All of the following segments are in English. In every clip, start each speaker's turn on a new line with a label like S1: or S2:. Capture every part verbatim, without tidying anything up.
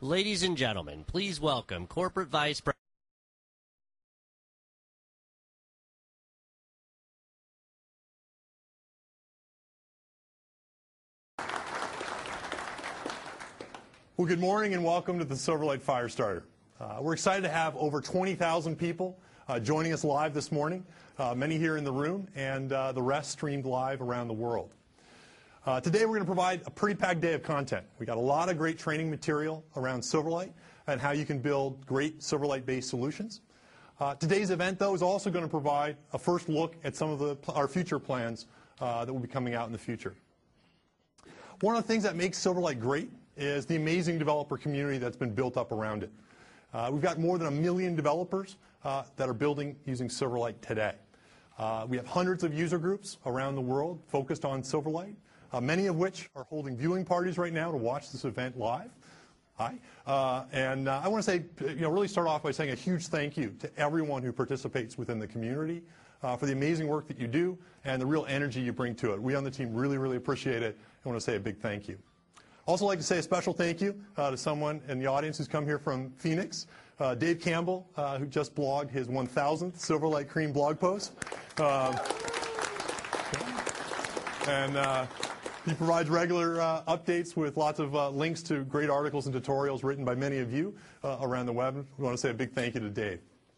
S1: Ladies and gentlemen, please welcome Corporate Vice President.
S2: Well, good morning and welcome to the Silverlight Firestarter. Uh, we're excited to have over twenty thousand people uh, joining us live this morning, uh, many here in the room and uh, the rest streamed live around the world. Uh, today we're going to provide a pretty packed day of content. We got a lot of great training material around Silverlight and how you can build great Silverlight-based solutions. Uh, today's event, though, is also going to provide a first look at some of the, our future plans uh, that will be coming out in the future. One of the things that makes Silverlight great is the amazing developer community that's been built up around it. Uh, we've got more than a million developers uh, that are building using Silverlight today. Uh, we have hundreds of user groups around the world focused on Silverlight, uh, many of which are holding viewing parties right now to watch this event live. Hi. Uh, and uh, I want to say, you know, really start off by saying a huge thank you to everyone who participates within the community uh, for the amazing work that you do and the real energy you bring to it. We on the team really, really appreciate it. I want to say a big thank you. Also like to say a special thank you uh, to someone in the audience who's come here from Phoenix, uh, Dave Campbell, uh, who just blogged his one thousandth Silverlight Cream blog post. Um, and uh, he provides regular uh, updates with lots of uh, links to great articles and tutorials written by many of you uh, around the web. We want to say a big thank you to Dave.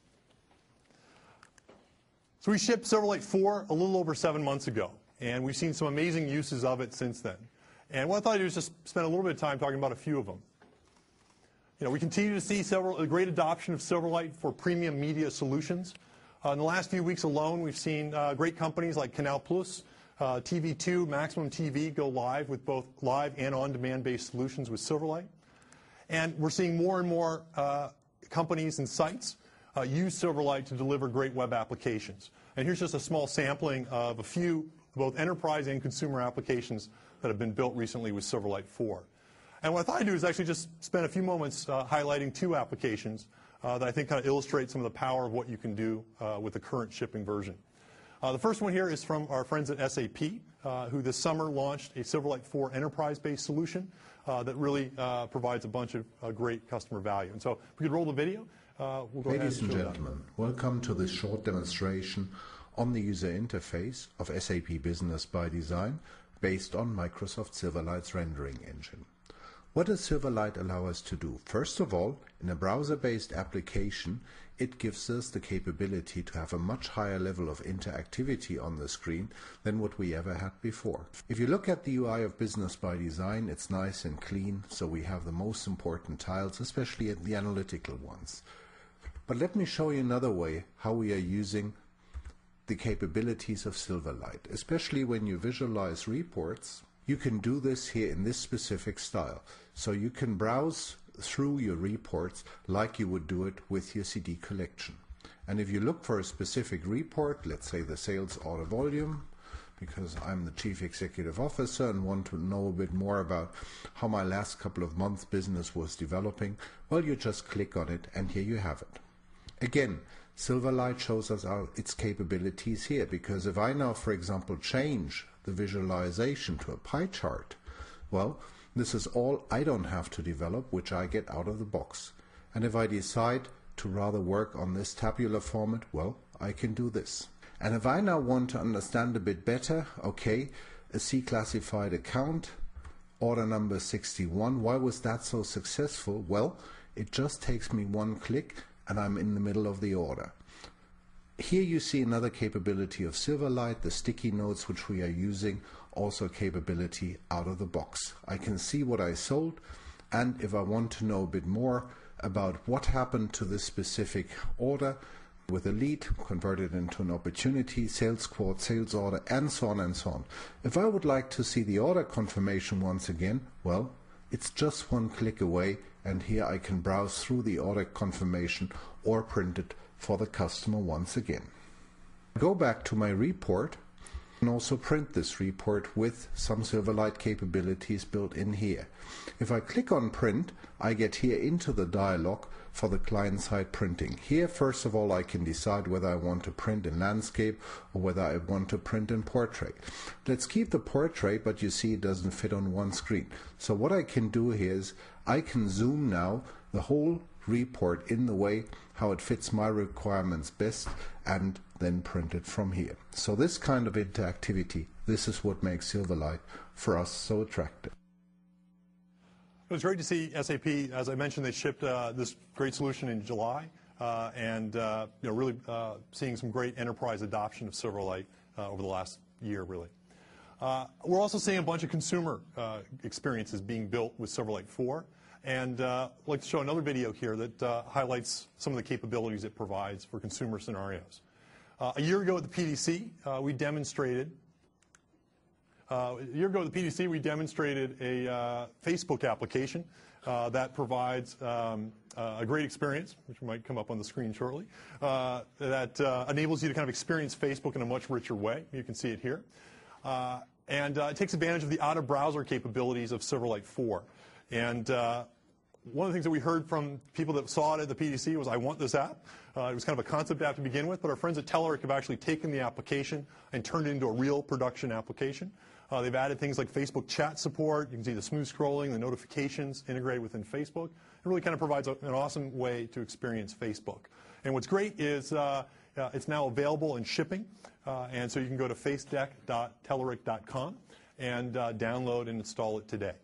S2: So we shipped Silverlight four a little over seven months ago, and we've seen some amazing uses of it since then. And what I thought I'd do is just spend a little bit of time talking about a few of them. You know, we continue to see several, a great adoption of Silverlight for premium media solutions. Uh, in the last few weeks alone, we've seen uh, great companies like Canal Plus, uh, T V two, Maximum T V go live with both live and on-demand-based solutions with Silverlight. And we're seeing more and more uh, companies and sites uh, use Silverlight to deliver great web applications. And here's just a small sampling of a few both enterprise and consumer applications that have been built recently with Silverlight four. And what I thought I'd do is actually just spend a few moments uh, highlighting two applications uh, that I think kind of illustrate some of the power of what you can do uh, with the current shipping version. Uh, the first one here is from our friends at S A P, uh, who this summer launched a Silverlight four enterprise-based solution uh, that really uh, provides a bunch of uh, great customer value. And so if we could roll the video, uh, we'll go
S3: Ladies
S2: ahead and
S3: and gentlemen, welcome to this short demonstration on the user interface of S A P Business by Design based on Microsoft Silverlight's rendering engine. What does Silverlight allow us to do? First of all, in a browser-based application, it gives us the capability to have a much higher level of interactivity on the screen than what we ever had before. If you look at the U I of Business by Design, it's nice and clean, so we have the most important tiles, especially the analytical ones. But let me show you another way how we are using the capabilities of Silverlight. Especially when you visualize reports, you can do this here in this specific style. So you can browse through your reports like you would do it with your C D collection. And if you look for a specific report, let's say the sales order volume, because I'm the Chief Executive Officer and want to know a bit more about how my last couple of months business was developing, well, you just click on it and here you have it. Again, Silverlight shows us our, its capabilities here, because if I now, for example, change the visualization to a pie chart, well, this is all I don't have to develop, which I get out of the box. And if I decide to rather work on this tabular format, well, I can do this. And if I now want to understand a bit better, okay, a C-classified account, order number sixty-one, why was that so successful? Well, it just takes me one click and I'm in the middle of the order. Here you see another capability of Silverlight, the sticky notes which we are using, also capability out of the box. I can see what I sold, and if I want to know a bit more about what happened to this specific order with a lead, convert it into an opportunity, sales quote, sales order, and so on and so on. If I would like to see the order confirmation once again, well, it's just one click away, and here I can browse through the order confirmation or print it for the customer once again. Go back to my report. can also print this report with some Silverlight capabilities built in here. If I click on print, I get here into the dialog for the client-side printing. Here, first of all, I can decide whether I want to print in landscape or whether I want to print in portrait. Let's keep the portrait, but you see it doesn't fit on one screen. So what I can do here is I can zoom now the whole report in the way how it fits my requirements best and then print it from here. So this kind of interactivity, this is what makes Silverlight for us so attractive.
S2: It was great to see S A P. As I mentioned, they shipped uh, this great solution in July, uh, and uh, you know, really uh, seeing some great enterprise adoption of Silverlight uh, over the last year, really. Uh, we're also seeing a bunch of consumer uh, experiences being built with Silverlight four, and uh, I'd like to show another video here that uh, highlights some of the capabilities it provides for consumer scenarios. Uh, a year ago at the P D C, uh, we demonstrated Uh, a year ago at the P D C, we demonstrated a uh, Facebook application uh, that provides um, uh, a great experience, which might come up on the screen shortly, uh, that uh, enables you to kind of experience Facebook in a much richer way. You can see it here. Uh, and uh, it takes advantage of the out-of-browser capabilities of Silverlight four. And uh, one of the things that we heard from people that saw it at the P D C was, I want this app. Uh, it was kind of a concept app to begin with, but our friends at Telerik have actually taken the application and turned it into a real production application. Uh, they've added things like Facebook chat support. You can see the smooth scrolling, the notifications integrated within Facebook. It really kind of provides a, an awesome way to experience Facebook. And what's great is uh, uh, it's now available in shipping. Uh, and so you can go to facedeck dot telerik dot com and uh, download and install it today.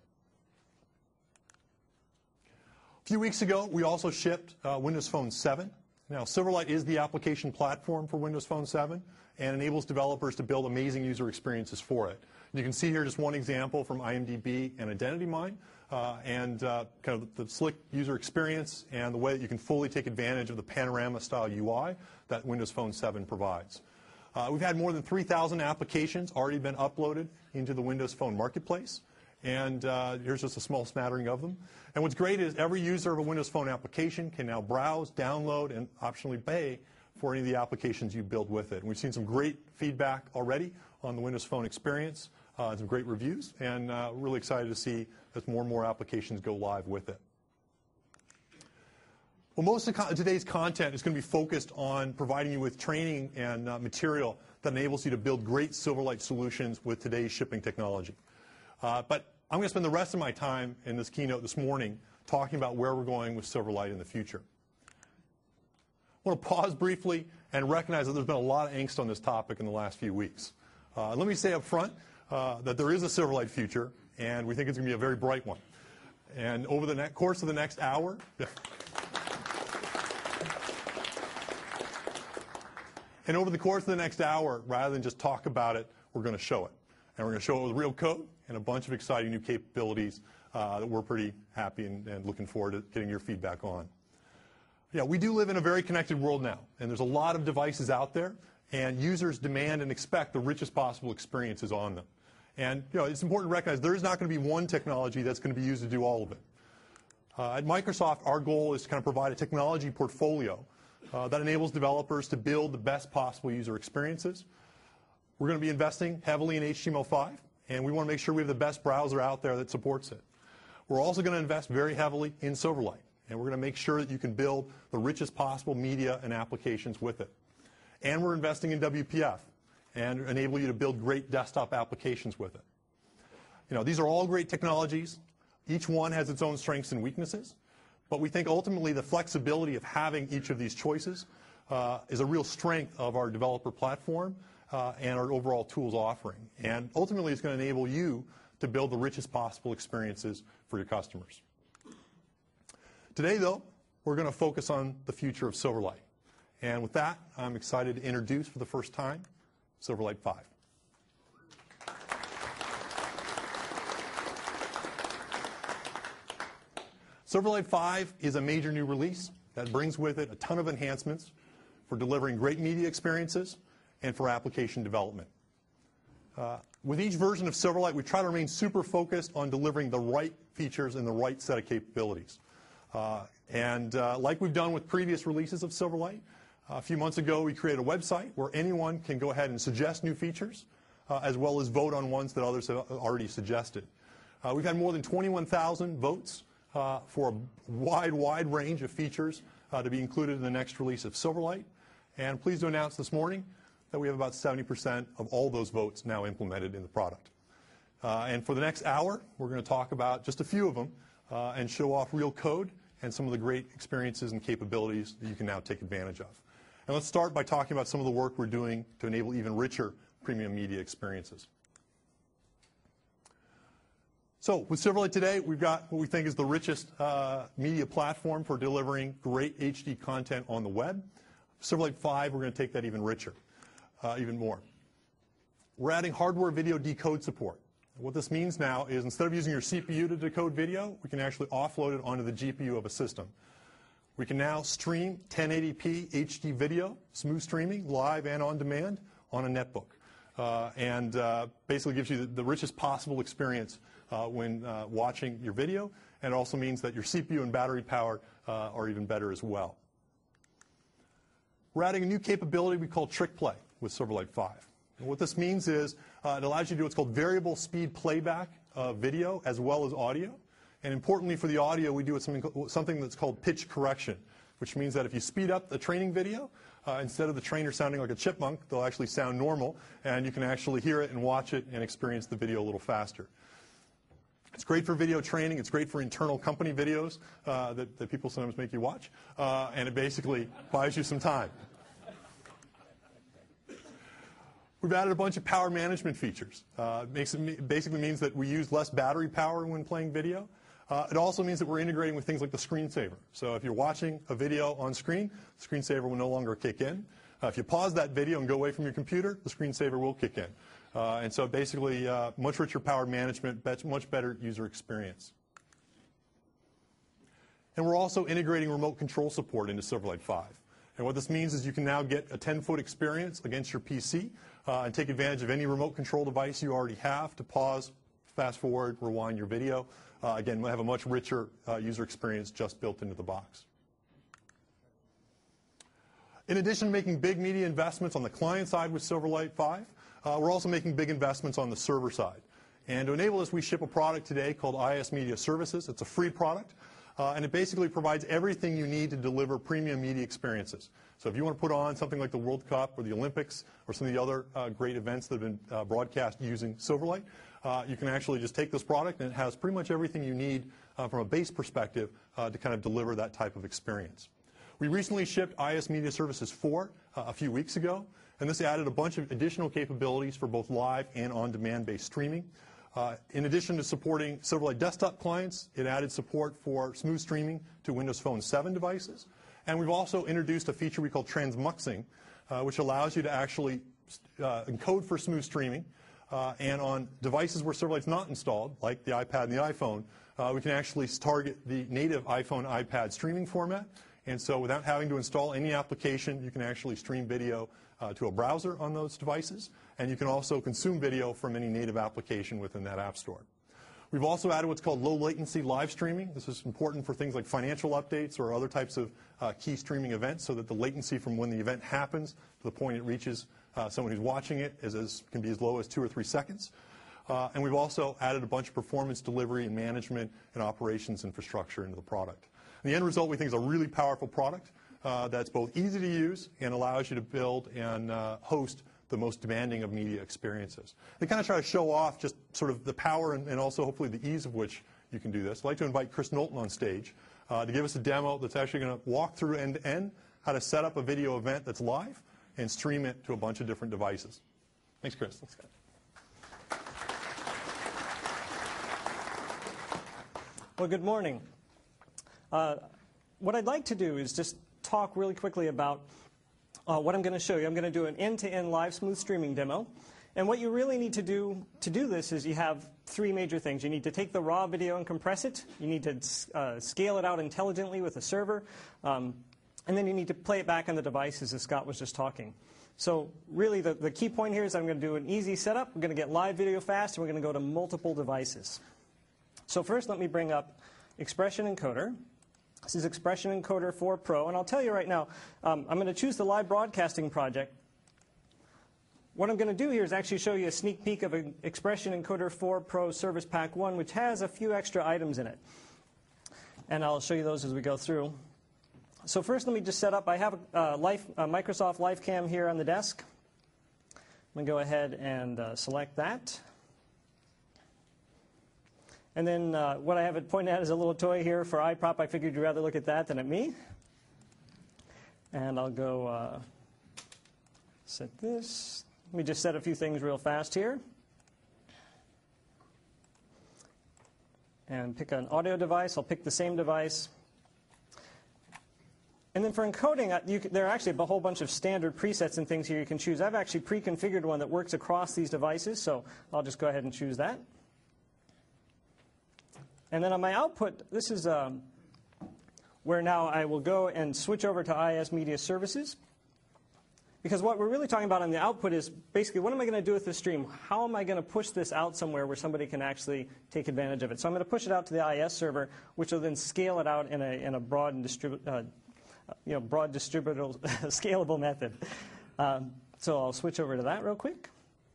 S2: A few weeks ago, we also shipped uh, Windows Phone seven. Now, Silverlight is the application platform for Windows Phone seven and enables developers to build amazing user experiences for it. You can see here just one example from I M D B and IdentityMine, uh, and uh, kind of the slick user experience and the way that you can fully take advantage of the panorama-style U I that Windows Phone seven provides. Uh, we've had more than three thousand applications already been uploaded into the Windows Phone Marketplace, and uh, here's just a small smattering of them. And what's great is every user of a Windows Phone application can now browse, download, and optionally pay for any of the applications you build with it. And we've seen some great feedback already on the Windows Phone experience. Uh, some great reviews, and uh, really excited to see as more and more applications go live with it. Well, most of co today's content is going to be focused on providing you with training and uh, material that enables you to build great Silverlight solutions with today's shipping technology. Uh, but I'm going to spend the rest of my time in this keynote this morning talking about where we're going with Silverlight in the future. I want to pause briefly and recognize that there's been a lot of angst on this topic in the last few weeks. Uh, let me say up front, Uh, that there is a Silverlight future, and we think it's going to be a very bright one. And over the course of the next hour, and over the course of the next hour, rather than just talk about it, we're going to show it. And we're going to show it with real code and a bunch of exciting new capabilities uh, that we're pretty happy and, and looking forward to getting your feedback on. Yeah, we do live in a very connected world now, and there's a lot of devices out there, and users demand and expect the richest possible experiences on them. And you know, it's important to recognize there is not going to be one technology that's going to be used to do all of it. Uh, at Microsoft, our goal is to kind of provide a technology portfolio uh, that enables developers to build the best possible user experiences. We're going to be investing heavily in H T M L five, and we want to make sure we have the best browser out there that supports it. We're also going to invest very heavily in Silverlight, and we're going to make sure that you can build the richest possible media and applications with it. And we're investing in W P F and enable you to build great desktop applications with it. You know, these are all great technologies. Each one has its own strengths and weaknesses, but we think ultimately the flexibility of having each of these choices uh, is a real strength of our developer platform uh, and our overall tools offering. And ultimately it's going to enable you to build the richest possible experiences for your customers. Today, though, we're going to focus on the future of Silverlight. And with that, I'm excited to introduce for the first time Silverlight five. Silverlight five is a major new release that brings with it a ton of enhancements for delivering great media experiences and for application development. Uh, with each version of Silverlight, we try to remain super focused on delivering the right features and the right set of capabilities. Uh, and uh, like we've done with previous releases of Silverlight, a few months ago, we created a website where anyone can go ahead and suggest new features. uh, as well as vote on ones that others have already suggested. Uh, we've had more than twenty-one thousand votes uh, for a wide, wide range of features uh, to be included in the next release of Silverlight. And pleased to announce this morning that we have about seventy percent of all those votes now implemented in the product. Uh, and for the next hour, we're going to talk about just a few of them uh, and show off real code and some of the great experiences and capabilities that you can now take advantage of. And let's start by talking about some of the work we're doing to enable even richer premium media experiences. So with Silverlight today, we've got what we think is the richest uh, media platform for delivering great H D content on the web. Silverlight five, we're going to take that even richer, uh, even more. We're adding hardware video decode support. What this means now is instead of using your C P U to decode video, we can actually offload it onto the G P U of a system. We can now stream ten eighty p H D video, smooth streaming, live and on demand, on a netbook. Uh, and uh, basically gives you the, the richest possible experience uh, when uh, watching your video. And it also means that your C P U and battery power uh, are even better as well. We're adding a new capability we call Trick Play with Silverlight five. And what this means is uh, it allows you to do what's called variable speed playback of video as well as audio. And importantly for the audio, we do something, something that's called pitch correction, which means that if you speed up the training video, uh, instead of the trainer sounding like a chipmunk, they'll actually sound normal, and you can actually hear it and watch it and experience the video a little faster. It's great for video training. It's great for internal company videos uh, that, that people sometimes make you watch, uh, and it basically buys you some time. We've added a bunch of power management features. Uh, it makes it basically means that we use less battery power when playing video. Uh, it also means that we're integrating with things like the screensaver. So if you're watching a video on screen, the screensaver will no longer kick in. Uh, if you pause that video and go away from your computer, the screensaver will kick in. Uh, and so basically, uh, much richer power management, much better user experience. And we're also integrating remote control support into Silverlight five. And what this means is you can now get a ten-foot experience against your P C uh, and take advantage of any remote control device you already have to pause, fast forward, rewind your video. Uh, again, we'll have a much richer uh, user experience just built into the box. In addition to making big media investments on the client side with Silverlight five, uh, we're also making big investments on the server side. And to enable this, we ship a product today called I S Media Services. It's a free product. Uh, and it basically provides everything you need to deliver premium media experiences. So if you want to put on something like the World Cup or the Olympics or some of the other uh, great events that have been uh, broadcast using Silverlight, uh, you can actually just take this product and it has pretty much everything you need uh, from a base perspective uh, to kind of deliver that type of experience. We recently shipped I S Media Services four uh, a few weeks ago, and this added a bunch of additional capabilities for both live and on-demand based streaming. Uh, in addition to supporting Silverlight desktop clients, it added support for smooth streaming to Windows Phone seven devices. And we've also introduced a feature we call transmuxing, uh, which allows you to actually uh, encode for smooth streaming. Uh, and on devices where Silverlight's not installed, like the iPad and the iPhone, uh, we can actually target the native iPhone, iPad streaming format. And so without having to install any application, you can actually stream video uh, to a browser on those devices. And you can also consume video from any native application within that app store. We've also added what's called low latency live streaming. This is important for things like financial updates or other types of uh, key streaming events, so that the latency from when the event happens to the point it reaches uh, someone who's watching it is as, can be as low as two or three seconds. Uh, and we've also added a bunch of performance delivery and management and operations infrastructure into the product. And the end result, we think, is a really powerful product uh, that's both easy to use and allows you to build and uh, host the most demanding of media experiences. They kind of try to show off just sort of the power and, and also hopefully the ease of which you can do this. I'd like to invite Chris Knowlton on stage uh, to give us a demo that's actually going to walk through end-to-end how to set up a video event that's live and stream it to a bunch of different devices. Thanks, Chris. Let's go.
S4: Well, good morning. Uh, what I'd like to do is just talk really quickly about Uh, what I'm going to show you. I'm going to do an end-to-end live smooth streaming demo. And what you really need to do to do this is you have three major things. You need to take the raw video and compress it. You need to uh, scale it out intelligently with a server. Um, and then you need to play it back on the devices, as Scott was just talking. So really the, the key point here is I'm going to do an easy setup. We're going to get live video fast, and we're going to go to multiple devices. So first let me bring up Expression Encoder. This is Expression Encoder four Pro, and I'll tell you right now, um, I'm going to choose the live broadcasting project what I'm going to do here is actually show you a sneak peek of an Expression Encoder four Pro Service Pack one, which has a few extra items in it. And I'll show you those as we go through. So first, let me just set up. I have a, Life, a Microsoft LifeCam here on the desk. I'm going to go ahead and uh, select that. And then uh, what I have it pointed at is a little toy here for iProp. I figured you'd rather look at that than at me. And I'll go uh, set this. Let me just set a few things real fast here. And pick an audio device. I'll pick the same device. And then for encoding, you can, there are actually a whole bunch of standard presets and things here you can choose. I've actually pre-configured one that works across these devices, so I'll just go ahead and choose that. And then on my output, this is um, where now I will go and switch over to I S Media Services. Because what we're really talking about on the output is basically, what am I going to do with this stream? How am I going to push this out somewhere where somebody can actually take advantage of it? So I'm going to push it out to the I S server, which will then scale it out in a, in a broad and distribu uh, you know, broad distributable, scalable method. Um, so I'll switch over to that real quick.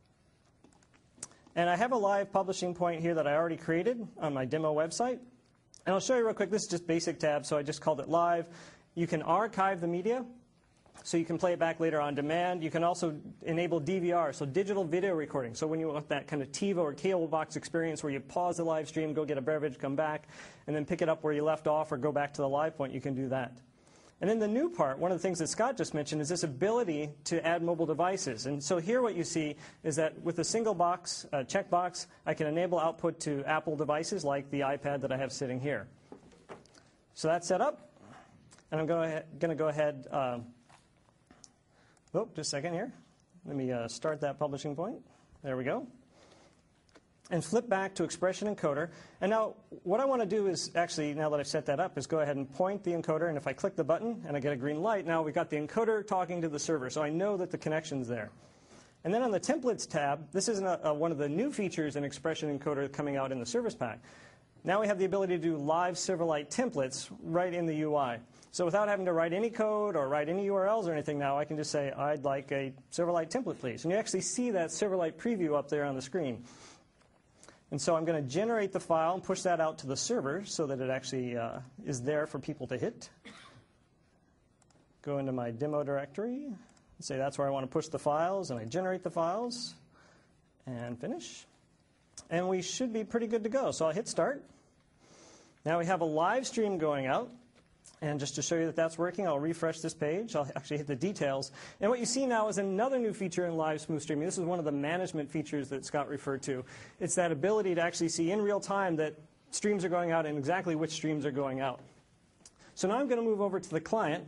S4: And I have a live publishing point here that I already created on my demo website. And I'll show you real quick. This is just basic tab, so I just called it live. You can archive the media, so you can play it back later on demand. You can also enable D V R, so digital video recording. So when you want that kind of TiVo or cable box experience where you pause the live stream, go get a beverage, come back, and then pick it up where you left off or go back to the live point, you can do that. And then the new part, one of the things that Scott just mentioned, is this ability to add mobile devices. And so here what you see is that with a single box, uh, checkbox, I can enable output to Apple devices like the iPad that I have sitting here. So that's set up. And I'm going to go ahead, uh, oh, just a second here. Let me uh, start that publishing point. There we go. And flip back to Expression Encoder. And now what I want to do is actually, now that I've set that up, is go ahead and point the encoder. And if I click the button and I get a green light, now we've got the encoder talking to the server. So I know that the connection's there. And then on the Templates tab, this is a, a, one of the new features in Expression Encoder coming out in the Service Pack. Now we have the ability to do live Silverlight templates right in the U I. So without having to write any code or write any U R Ls or anything now, I can just say, I'd like a Silverlight template, please. And you actually see that Silverlight preview up there on the screen. And so I'm going to generate the file and push that out to the server so that it actually uh, is there for people to hit. Go into my demo directory and say that's where I want to push the files, and I generate the files and finish. And we should be pretty good to go. So I'll hit start. Now we have a live stream going out. And just to show you that that's working, I'll refresh this page. I'll actually hit the details. And what you see now is another new feature in live smooth streaming. This is one of the management features that Scott referred to. It's that ability to actually see in real time that streams are going out and exactly which streams are going out. So now I'm going to move over to the client.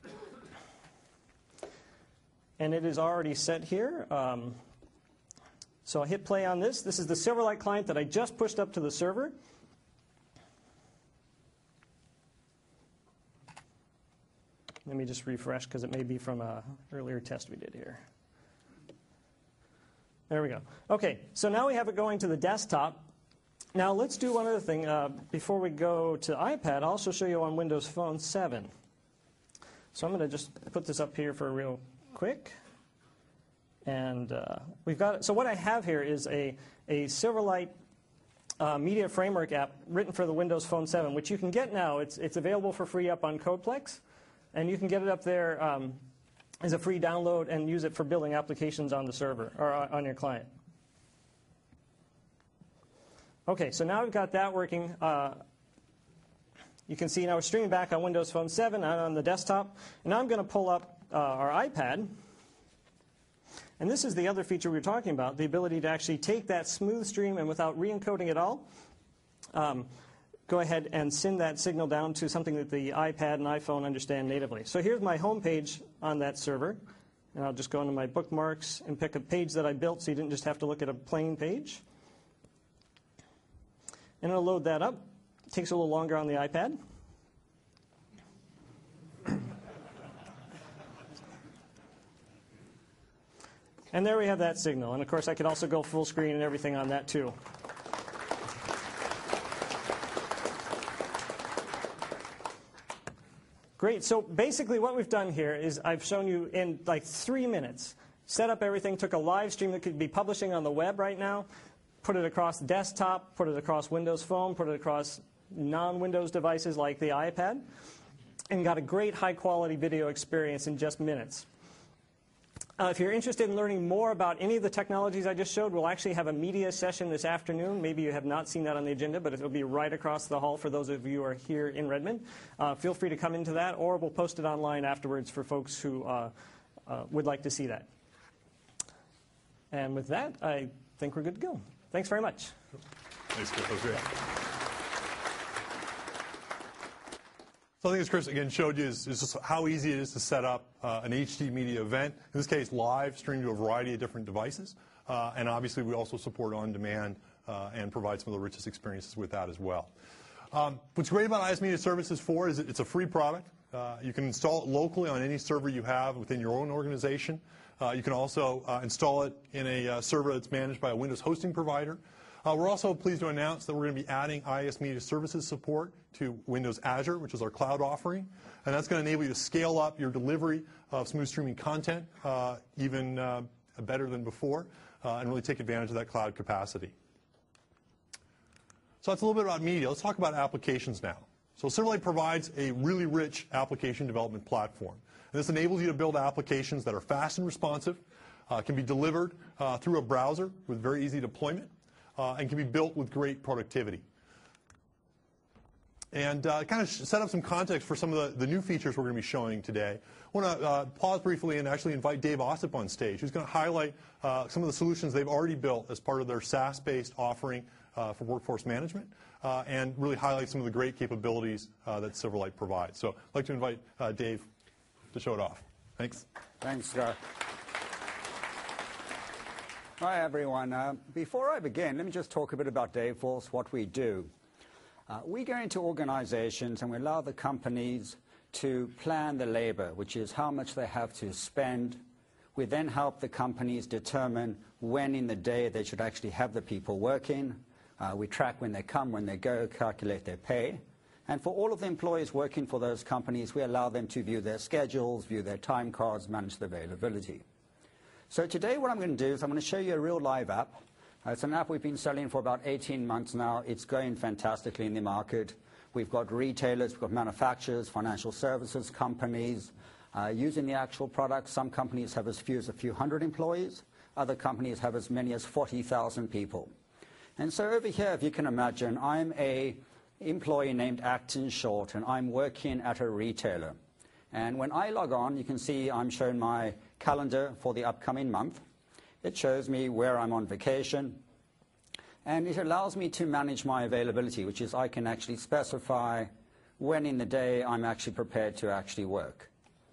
S4: And it is already set here. Um, so I'll hit play on this. This is the Silverlight client that I just pushed up to the server. Let me just refresh because it may be from an earlier test we did here. There we go. OK, so now we have it going to the desktop. Now let's do one other thing. Uh, before we go to iPad, I'll also show you on Windows Phone seven. So I'm going to just put this up here for real quick. And uh, we've got, so what I have here is a, a Silverlight uh, Media Framework app written for the Windows Phone seven, which you can get now. It's, it's available for free up on Codeplex. And you can get it up there um, as a free download and use it for building applications on the server or on your client. OK, so now we've got that working. Uh, you can see now we're streaming back on Windows Phone seven and on the desktop. And now I'm going to pull up uh, our iPad. And this is the other feature we were talking about, the ability to actually take that smooth stream and without re-encoding it all, um, go ahead and send that signal down to something that the iPad and iPhone understand natively. So here's my home page on that server. And I'll just go into my bookmarks and pick a page that I built so you didn't just have to look at a plain page. And it'll load that up. It takes a little longer on the iPad. And there we have that signal. And of course, I could also go full screen and everything on that too. Great. So basically what we've done here is I've shown you in like three minutes set up everything, took a live stream that could be publishing on the web right now, put it across desktop, put it across Windows Phone, put it across non-Windows devices like the iPad, and got a great high-quality video experience in just minutes. Uh, if you're interested in learning more about any of the technologies I just showed, we'll actually have a media session this afternoon. Maybe you have not seen that on the agenda, but it'll be right across the hall for those of you who are here in Redmond. Uh, feel free to come into that, or we'll post it online afterwards for folks who uh, uh, would like to see that. And with that, I think we're good to go. Thanks very much.
S2: Thanks, Chris. That was great. So I think as Chris again showed you is, is just how easy it is to set up uh, an H D media event, in this case live, streamed to a variety of different devices. Uh, and obviously we also support on-demand uh, and provide some of the richest experiences with that as well. Um, what's great about I S Media Services four is it's a free product. Uh, you can install it locally on any server you have within your own organization. Uh, you can also uh, install it in a uh, server that's managed by a Windows hosting provider. Uh, we're also pleased to announce that we're going to be adding I S Media Services support to Windows Azure, which is our cloud offering. And that's going to enable you to scale up your delivery of smooth streaming content uh, even uh, better than before uh, and really take advantage of that cloud capacity. So that's a little bit about media. Let's talk about applications now. So Silverlight provides a really rich application development platform. And this enables you to build applications that are fast and responsive, uh, can be delivered uh, through a browser with very easy deployment, Uh, and can be built with great productivity. And uh, kind of set up some context for some of the, the new features we're going to be showing today. I want to uh, pause briefly and actually invite Dave Ossip on stage, who's going to highlight uh, some of the solutions they've already built as part of their SaaS-based offering uh, for workforce management, uh, and really highlight some of the great capabilities uh, that Silverlight provides. So I'd like to invite uh, Dave to show it off. Thanks.
S5: Thanks, Scott. Hi, everyone. Uh, before I begin, let me just talk a bit about Dayforce, what we do. Uh, we go into organizations and we allow the companies to plan the labor, which is how much they have to spend. We then help the companies determine when in the day they should actually have the people working. Uh, we track when they come, when they go, calculate their pay. And for all of the employees working for those companies, we allow them to view their schedules, view their time cards, manage the availability. So today what I'm going to do is I'm going to show you a real live app. Uh, it's an app we've been selling for about eighteen months now. It's going fantastically in the market. We've got retailers, we've got manufacturers, financial services companies uh, using the actual product. Some companies have as few as a few hundred employees. Other companies have as many as forty thousand people. And so over here, if you can imagine, I'm a employee named Acton Short, and I'm working at a retailer. And when I log on, you can see I'm shown my calendar for the upcoming month. It shows me where I'm on vacation. And it allows me to manage my availability, which is I can actually specify when in the day I'm actually prepared to actually work.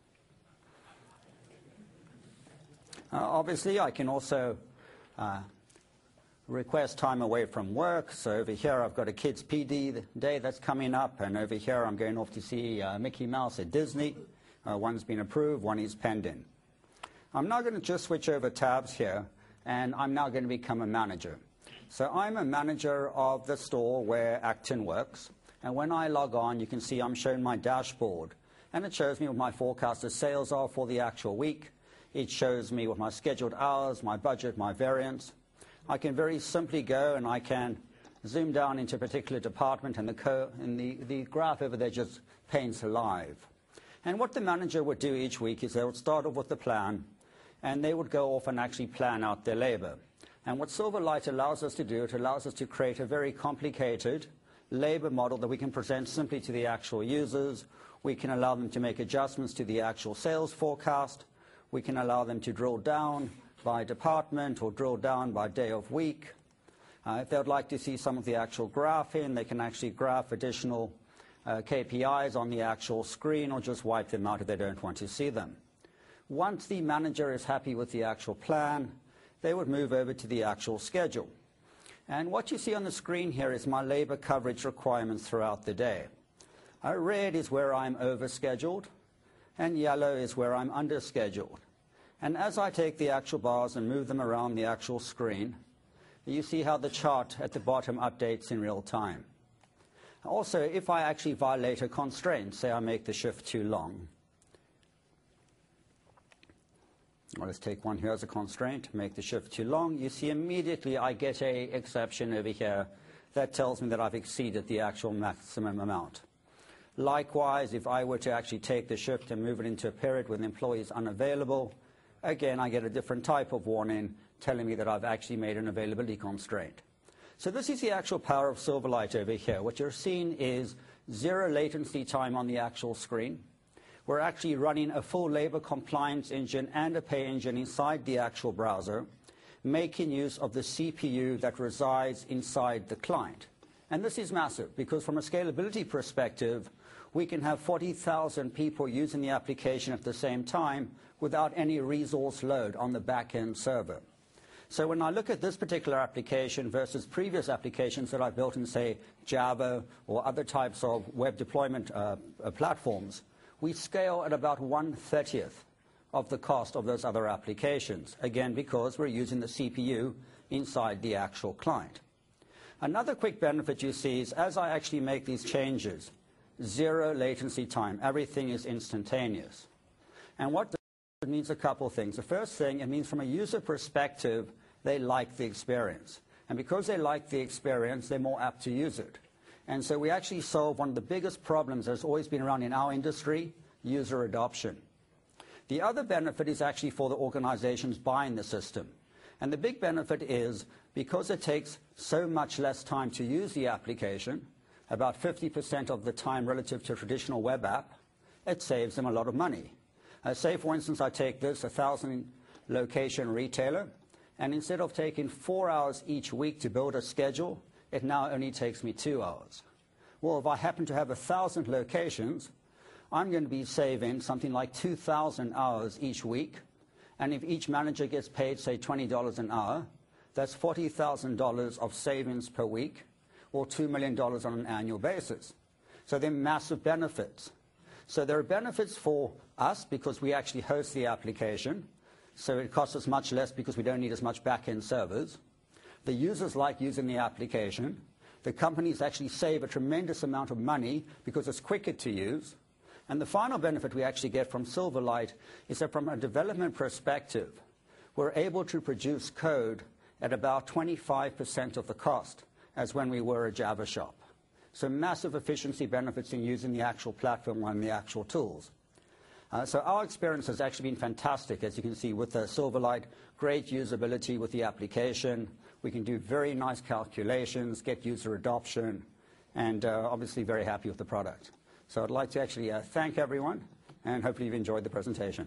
S5: Uh, obviously, I can also uh, request time away from work. So over here, I've got a kids' P D day that's coming up. And over here, I'm going off to see uh, Mickey Mouse at Disney. Uh, one's been approved, one is pending. I'm now going to just switch over tabs here, and I'm now going to become a manager. So I'm a manager of the store where Acton works. And when I log on, you can see I'm shown my dashboard. And it shows me what my forecasted sales are for the actual week. It shows me what my scheduled hours, my budget, my variance. I can very simply go and I can zoom down into a particular department, and the, co and the, the graph over there just paints live. And what the manager would do each week is they would start off with the plan, and they would go off and actually plan out their labor. And what Silverlight allows us to do, it allows us to create a very complicated labor model that we can present simply to the actual users. We can allow them to make adjustments to the actual sales forecast. We can allow them to drill down by department or drill down by day of week. Uh, if they would like to see some of the actual graphing, they can actually graph additional uh, K P Is on the actual screen, or just wipe them out if they don't want to see them. Once the manager is happy with the actual plan, they would move over to the actual schedule. And what you see on the screen here is my labor coverage requirements throughout the day. Uh, red is where I'm overscheduled, and yellow is where I'm underscheduled. And as I take the actual bars and move them around the actual screen, you see how the chart at the bottom updates in real time. Also, if I actually violate a constraint, say I make the shift too long, Well, let's take one here as a constraint, make the shift too long. You see immediately I get a exception over here that tells me that I've exceeded the actual maximum amount. Likewise, if I were to actually take the shift and move it into a period when the employee is unavailable, again, I get a different type of warning telling me that I've actually made an availability constraint. So this is the actual power of Silverlight over here. What you're seeing is zero latency time on the actual screen. We're actually running a full labor compliance engine and a pay engine inside the actual browser, making use of the C P U that resides inside the client. And this is massive because from a scalability perspective, we can have forty thousand people using the application at the same time without any resource load on the back-end server. So when I look at this particular application versus previous applications that I've built in, say, Java or other types of web deployment uh, uh, platforms, we scale at about one thirtieth of the cost of those other applications, again, because we're using the C P U inside the actual client. Another quick benefit you see is as I actually make these changes, zero latency time. Everything is instantaneous. And what does it means a couple of things. The first thing, it means from a user perspective, they like the experience. And because they like the experience, they're more apt to use it. And so we actually solve one of the biggest problems that's always been around in our industry, user adoption. The other benefit is actually for the organizations buying the system. And the big benefit is because it takes so much less time to use the application, about fifty percent of the time relative to a traditional web app, it saves them a lot of money. Uh, say, for instance, I take this, a thousand location retailer, and instead of taking four hours each week to build a schedule, it now only takes me two hours. Well, if I happen to have a thousand locations, I'm going to be saving something like two thousand hours each week. And if each manager gets paid, say, twenty dollars an hour, that's forty thousand dollars of savings per week, or two million dollars on an annual basis. So they're massive benefits. So there are benefits for us because we actually host the application. So it costs us much less because we don't need as much back-end servers. The users like using the application. The companies actually save a tremendous amount of money because it's quicker to use. And the final benefit we actually get from Silverlight is that from a development perspective, we're able to produce code at about twenty-five percent of the cost as when we were a Java shop. So massive efficiency benefits in using the actual platform and the actual tools. Uh, so our experience has actually been fantastic, as you can see, with the Silverlight. Great usability with the application. We can do very nice calculations, get user adoption, and uh, obviously very happy with the product. So I'd like to actually uh, thank everyone, and hopefully you've enjoyed the presentation.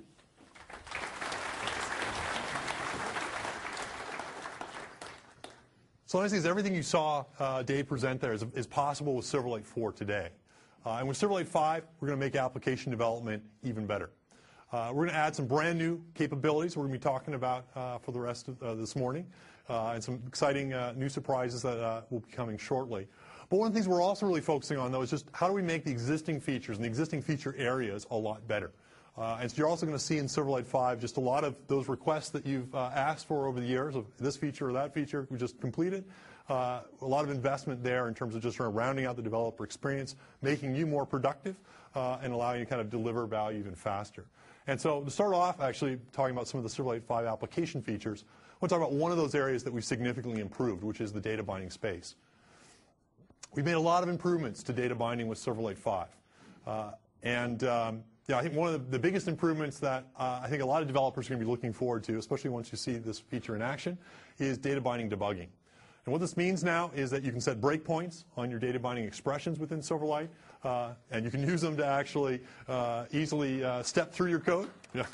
S2: So honestly, everything you saw uh, Dave present there is, is possible with Silverlight four today. Uh, and with Silverlight five, we're going to make application development even better. Uh, we're going to add some brand new capabilities we're going to be talking about uh, for the rest of uh, this morning, uh, and some exciting uh, new surprises that uh, will be coming shortly. But one of the things we're also really focusing on, though, is just how do we make the existing features and the existing feature areas a lot better. Uh, and so you're also going to see in Silverlight five just a lot of those requests that you've uh, asked for over the years of this feature or that feature we just completed. Uh, a lot of investment there in terms of just rounding out the developer experience, making you more productive, uh, and allowing you to kind of deliver value even faster. And so to start off, actually talking about some of the Silverlight five application features, I want to talk about one of those areas that we've significantly improved, which is the data binding space. We've made a lot of improvements to data binding with Silverlight five. Uh, and um, yeah, I think one of the, the biggest improvements that uh, I think a lot of developers are going to be looking forward to, especially once you see this feature in action, is data binding debugging. And what this means now is that you can set breakpoints on your data binding expressions within Silverlight, uh, and you can use them to actually uh, easily uh, step through your code. Yeah.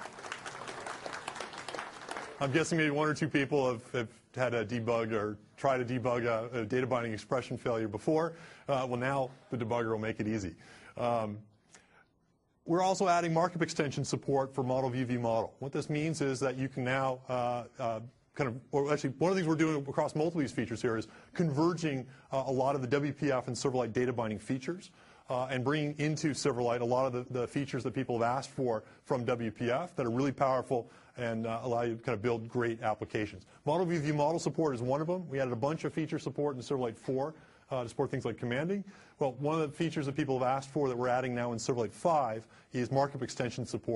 S2: I'm guessing maybe one or two people have, have had a debug or try to debug a, a data binding expression failure before. Uh, well, now the debugger will make it easy. Um, we're also adding markup extension support for model view view model. What this means is that you can now uh, uh, kind of, or actually one of the things we're doing across multiple of these features here is converging uh, a lot of the W P F and Silverlight data binding features uh, and bringing into Silverlight a lot of the, the features that people have asked for from W P F that are really powerful and uh, allow you to kind of build great applications. Model view view model support is one of them. We added a bunch of feature support in Silverlight four uh, to support things like commanding. Well, one of the features that people have asked for that we're adding now in Silverlight five is markup extension support.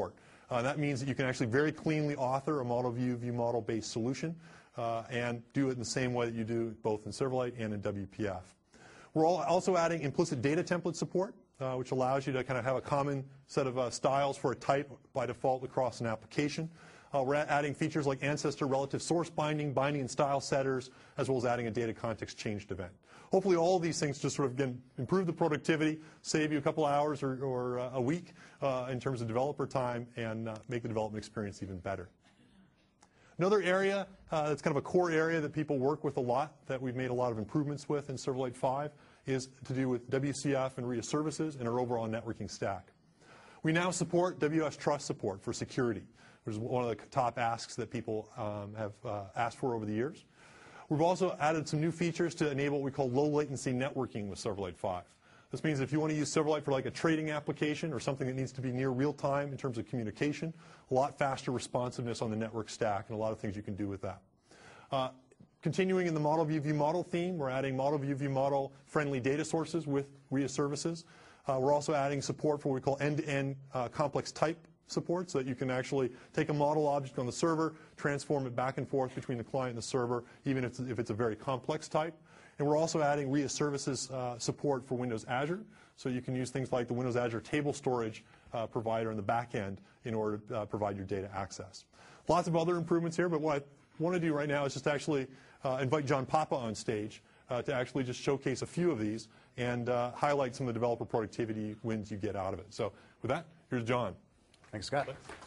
S2: Uh, that means that you can actually very cleanly author a model view, view model-based solution uh, and do it in the same way that you do both in Silverlight and in W P F. We're all also adding implicit data template support, uh, which allows you to kind of have a common set of uh, styles for a type by default across an application. Uh, we're adding features like ancestor relative source binding, binding and style setters, as well as adding a data context changed event. Hopefully all of these things just sort of, again, improve the productivity, save you a couple hours or, or uh, a week uh, in terms of developer time, and uh, make the development experience even better. Another area uh, that's kind of a core area that people work with a lot, that we've made a lot of improvements with in Silverlight five, is to do with W C F and R I A services and our overall networking stack. We now support W S Trust support for security, which is one of the top asks that people um, have uh, asked for over the years. We've also added some new features to enable what we call low latency networking with Silverlight five. This means if you want to use Silverlight for like a trading application or something that needs to be near real time in terms of communication, a lot faster responsiveness on the network stack and a lot of things you can do with that. Uh, continuing in the model view view model theme, we're adding model view view model friendly data sources with R I A services. Uh, we're also adding support for what we call end-to-end uh, complex type support, so that you can actually take a model object on the server, transform it back and forth between the client and the server, even if it's, if it's a very complex type. And we're also adding R I A services uh, support for Windows Azure, so you can use things like the Windows Azure table storage uh, provider in the back end in order to uh, provide your data access. Lots of other improvements here, but what I want to do right now is just actually uh, invite John Papa on stage uh, to actually just showcase a few of these and uh, highlight some of the developer productivity wins you get out of it. So with that, here's John.
S6: Thanks, Scott.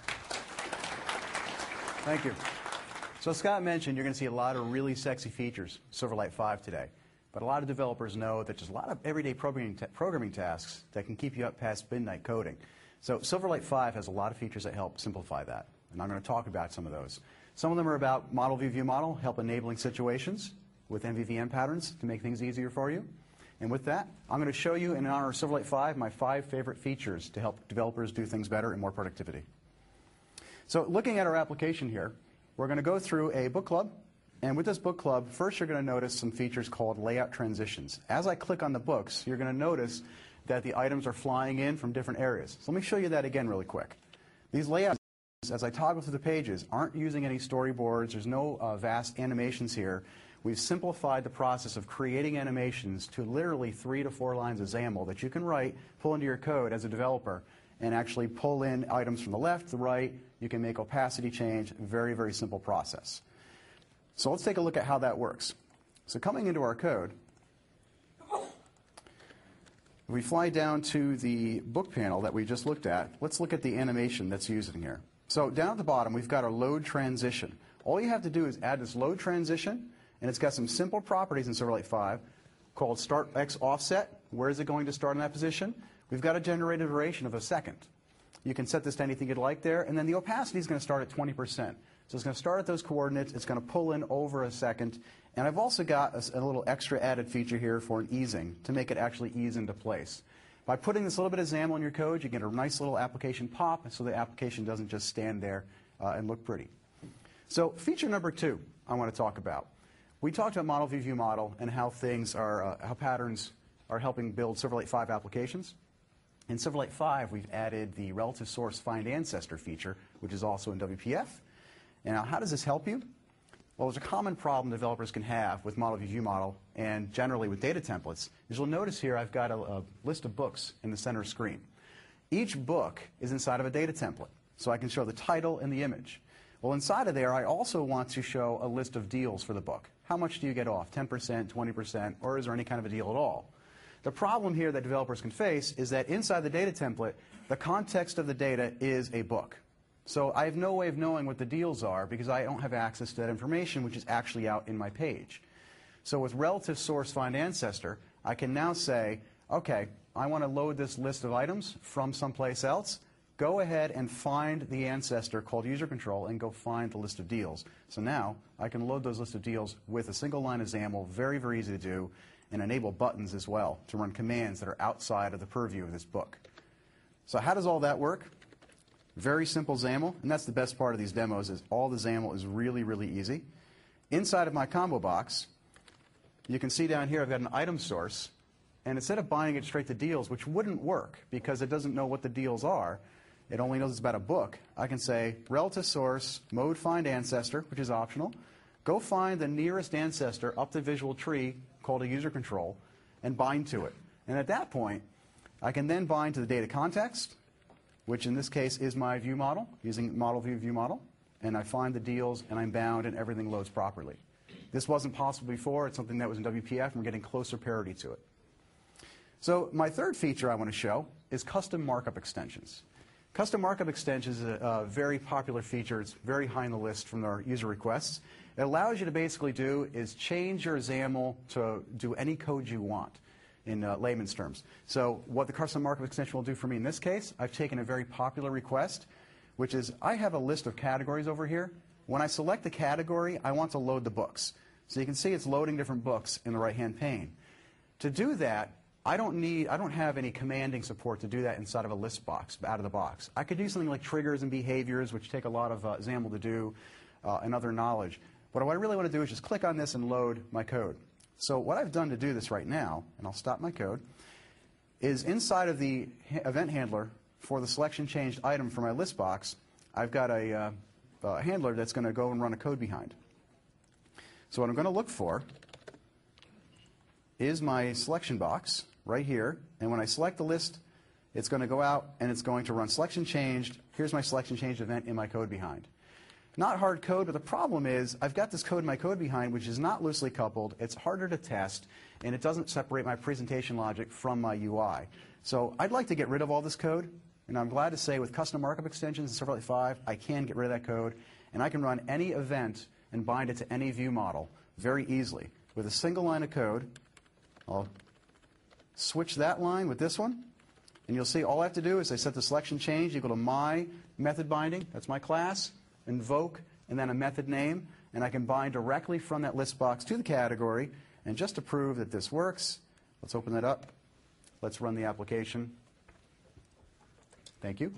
S6: Thank you. So Scott mentioned you're going to see a lot of really sexy features in Silverlight five today. But a lot of developers know that there's a lot of everyday programming, ta programming tasks that can keep you up past midnight coding. So Silverlight five has a lot of features that help simplify that. And I'm going to talk about some of those. Some of them are about model view view model, help enabling situations with M V V M patterns to make things easier for you. And with that, I'm going to show you, in honor of Silverlight five, my five favorite features to help developers do things better and more productivity. So looking at our application here, we're going to go through a book club. And with this book club, first you're going to notice some features called layout transitions. As I click on the books, you're going to notice that the items are flying in from different areas. So let me show you that again really quick. These layouts, as I toggle through the pages, aren't using any storyboards. There's no uh, vast animations here. We've simplified the process of creating animations to literally three to four lines of XAML that you can write, pull into your code as a developer, and actually pull in items from the left, the right. You can make opacity change. Very, very simple process. So let's take a look at how that works. So coming into our code, we fly down to the book panel that we just looked at. Let's look at the animation that's used in here. So down at the bottom, we've got our load transition. All you have to do is add this load transition, and it's got some simple properties in Silverlight five called start X offset. Where is it going to start in that position? We've got a generated duration of a second. You can set this to anything you'd like there, and then the opacity is going to start at twenty percent. So it's going to start at those coordinates. It's going to pull in over a second. And I've also got a, a little extra added feature here for an easing to make it actually ease into place. By putting this little bit of XAML in your code, you get a nice little application pop, so the application doesn't just stand there uh, and look pretty. So feature number two I want to talk about. We talked about model view view model and how things are, uh, how patterns are helping build Silverlight five applications. In Silverlight five, we've added the relative source find ancestor feature, which is also in W P F. Now, how does this help you? Well, there's a common problem developers can have with model view view model and generally with data templates. As you'll notice here, I've got a, a list of books in the center screen. Each book is inside of a data template, so I can show the title and the image. Well, inside of there, I also want to show a list of deals for the book. How much do you get off? ten percent, twenty percent, or is there any kind of a deal at all? The problem here that developers can face is that inside the data template, the context of the data is a book. So I have no way of knowing what the deals are because I don't have access to that information, which is actually out in my page. So with relative source find ancestor, I can now say, okay, I want to load this list of items from someplace else. Go ahead and find the ancestor called user control and go find the list of deals. So now I can load those list of deals with a single line of XAML, very, very easy to do, and enable buttons as well to run commands that are outside of the purview of this book. So how does all that work? Very simple XAML, and that's the best part of these demos is all the XAML is really, really easy. Inside of my combo box, you can see down here I've got an item source, and instead of binding it straight to deals, which wouldn't work because it doesn't know what the deals are, it only knows it's about a book, I can say relative source, mode find ancestor, which is optional. Go find the nearest ancestor up the visual tree called a user control and bind to it. And at that point, I can then bind to the data context, which in this case is my view model, using model view view model. And I find the deals, and I'm bound, and everything loads properly. This wasn't possible before. It's something that was in W P F, and we're getting closer parity to it. So my third feature I want to show is custom markup extensions. Custom markup extensions is a, a very popular feature. It's very high on the list from our user requests. It allows you to basically do is change your XAML to do any code you want in uh, layman's terms. So what the custom markup extension will do for me in this case, I've taken a very popular request, which is I have a list of categories over here. When I select the category, I want to load the books. So you can see it's loading different books in the right-hand pane. To do that, I don't need, I don't have any commanding support to do that inside of a list box, out of the box. I could do something like triggers and behaviors, which take a lot of uh, XAML to do, uh, and other knowledge. But what I really want to do is just click on this and load my code. So what I've done to do this right now, and I'll stop my code, is inside of the event handler for the selection changed item for my list box, I've got a, uh, a handler that's going to go and run a code behind. So what I'm going to look for is my selection box right here. And when I select the list, it's going to go out and it's going to run selection changed. Here's my selection changed event in my code behind. Not hard code, but the problem is I've got this code in my code behind, which is not loosely coupled. It's harder to test, and it doesn't separate my presentation logic from my U I. So I'd like to get rid of all this code, and I'm glad to say with custom markup extensions in Silverlight five, I can get rid of that code, and I can run any event and bind it to any view model very easily. With a single line of code, I'll switch that line with this one, and you'll see all I have to do is I set the selection change equal to my method binding, that's my class, invoke, and then a method name, and I can bind directly from that list box to the category. And just to prove that this works, let's open that up. Let's run the application. Thank you.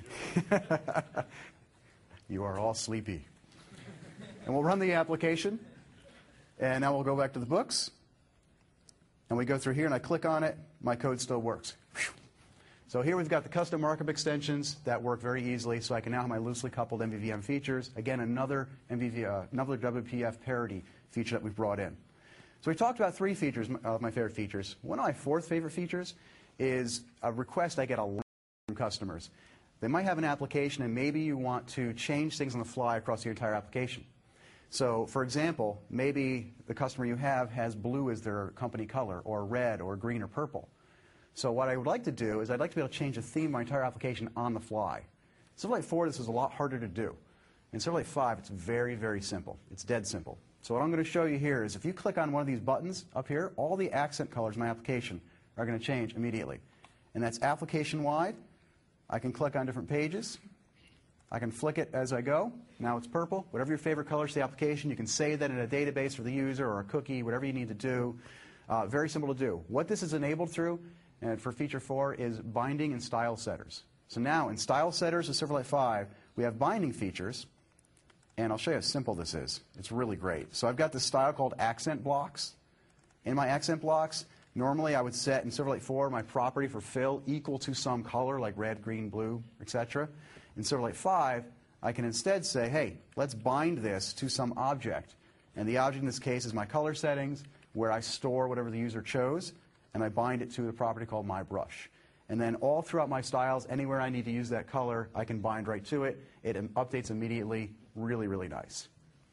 S6: You are all sleepy. And we'll run the application, and now we'll go back to the books, and we go through here, and I click on it. My code still works. Whew. So here we've got the custom markup extensions that work very easily, so I can now have my loosely coupled M V V M features. Again, another M V V, uh, another W P F parity feature that we've brought in. So we talked about three features of my favorite features. One of my fourth favorite features is a request I get a lot from customers. They might have an application, and maybe you want to change things on the fly across your entire application. So, for example, maybe the customer you have has blue as their company color, or red, or green, or purple. So what I would like to do is I'd like to be able to change the theme of my entire application on the fly. In Silverlight four, this is a lot harder to do. In Silverlight five, it's very, very simple. It's dead simple. So what I'm going to show you here is if you click on one of these buttons up here, all the accent colors in my application are going to change immediately. And that's application-wide. I can click on different pages. I can flick it as I go. Now it's purple. Whatever your favorite color is the application, you can save that in a database for the user or a cookie, whatever you need to do. Uh, very simple to do. What this is enabled through, and for feature four, is binding and style setters. So now in style setters of Silverlight five, we have binding features, and I'll show you how simple this is. It's really great. So I've got this style called accent blocks. In my accent blocks, normally I would set in Silverlight four my property for fill equal to some color like red, green, blue, et cetera. In Silverlight five, I can instead say, hey, let's bind this to some object. And the object in this case is my color settings, where I store whatever the user chose, and I bind it to the property called myBrush. And then all throughout my styles, anywhere I need to use that color, I can bind right to it. It updates immediately. Really, really nice.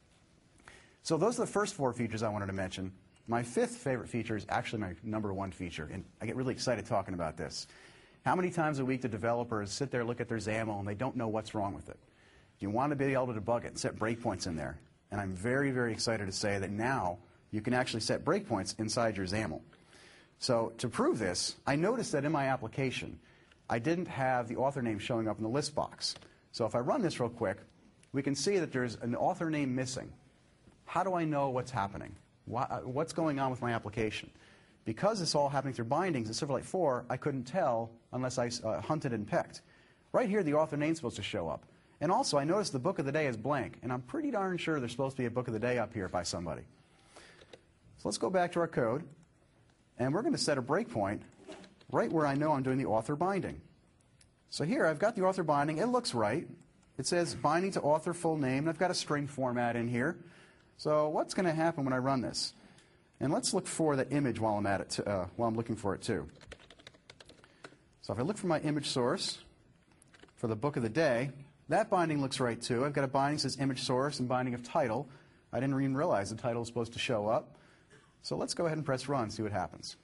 S6: So those are the first four features I wanted to mention. My fifth favorite feature is actually my number one feature, and I get really excited talking about this. How many times a week do developers sit there, look at their XAML, and they don't know what's wrong with it? You want to be able to debug it and set breakpoints in there. And I'm very, very excited to say that now you can actually set breakpoints inside your XAML. So to prove this, I noticed that in my application, I didn't have the author name showing up in the list box. So if I run this real quick, we can see that there's an author name missing. How do I know what's happening? What's going on with my application? Because it's all happening through bindings in Silverlight four, I couldn't tell unless I uh, hunted and pecked. Right here, the author name's supposed to show up. And also, I noticed the book of the day is blank, and I'm pretty darn sure there's supposed to be a book of the day up here by somebody. So let's go back to our code, and we're going to set a breakpoint right where I know I'm doing the author binding. So here I've got the author binding. It looks right. It says binding to author full name, and I've got a string format in here. So what's going to happen when I run this? And let's look for the image while I'm at it, to, uh, while I'm looking for it too. So if I look for my image source for the book of the day, that binding looks right too. I've got a binding that says image source and binding of title. I didn't even realize the title was supposed to show up. So let's go ahead and press run and see what happens.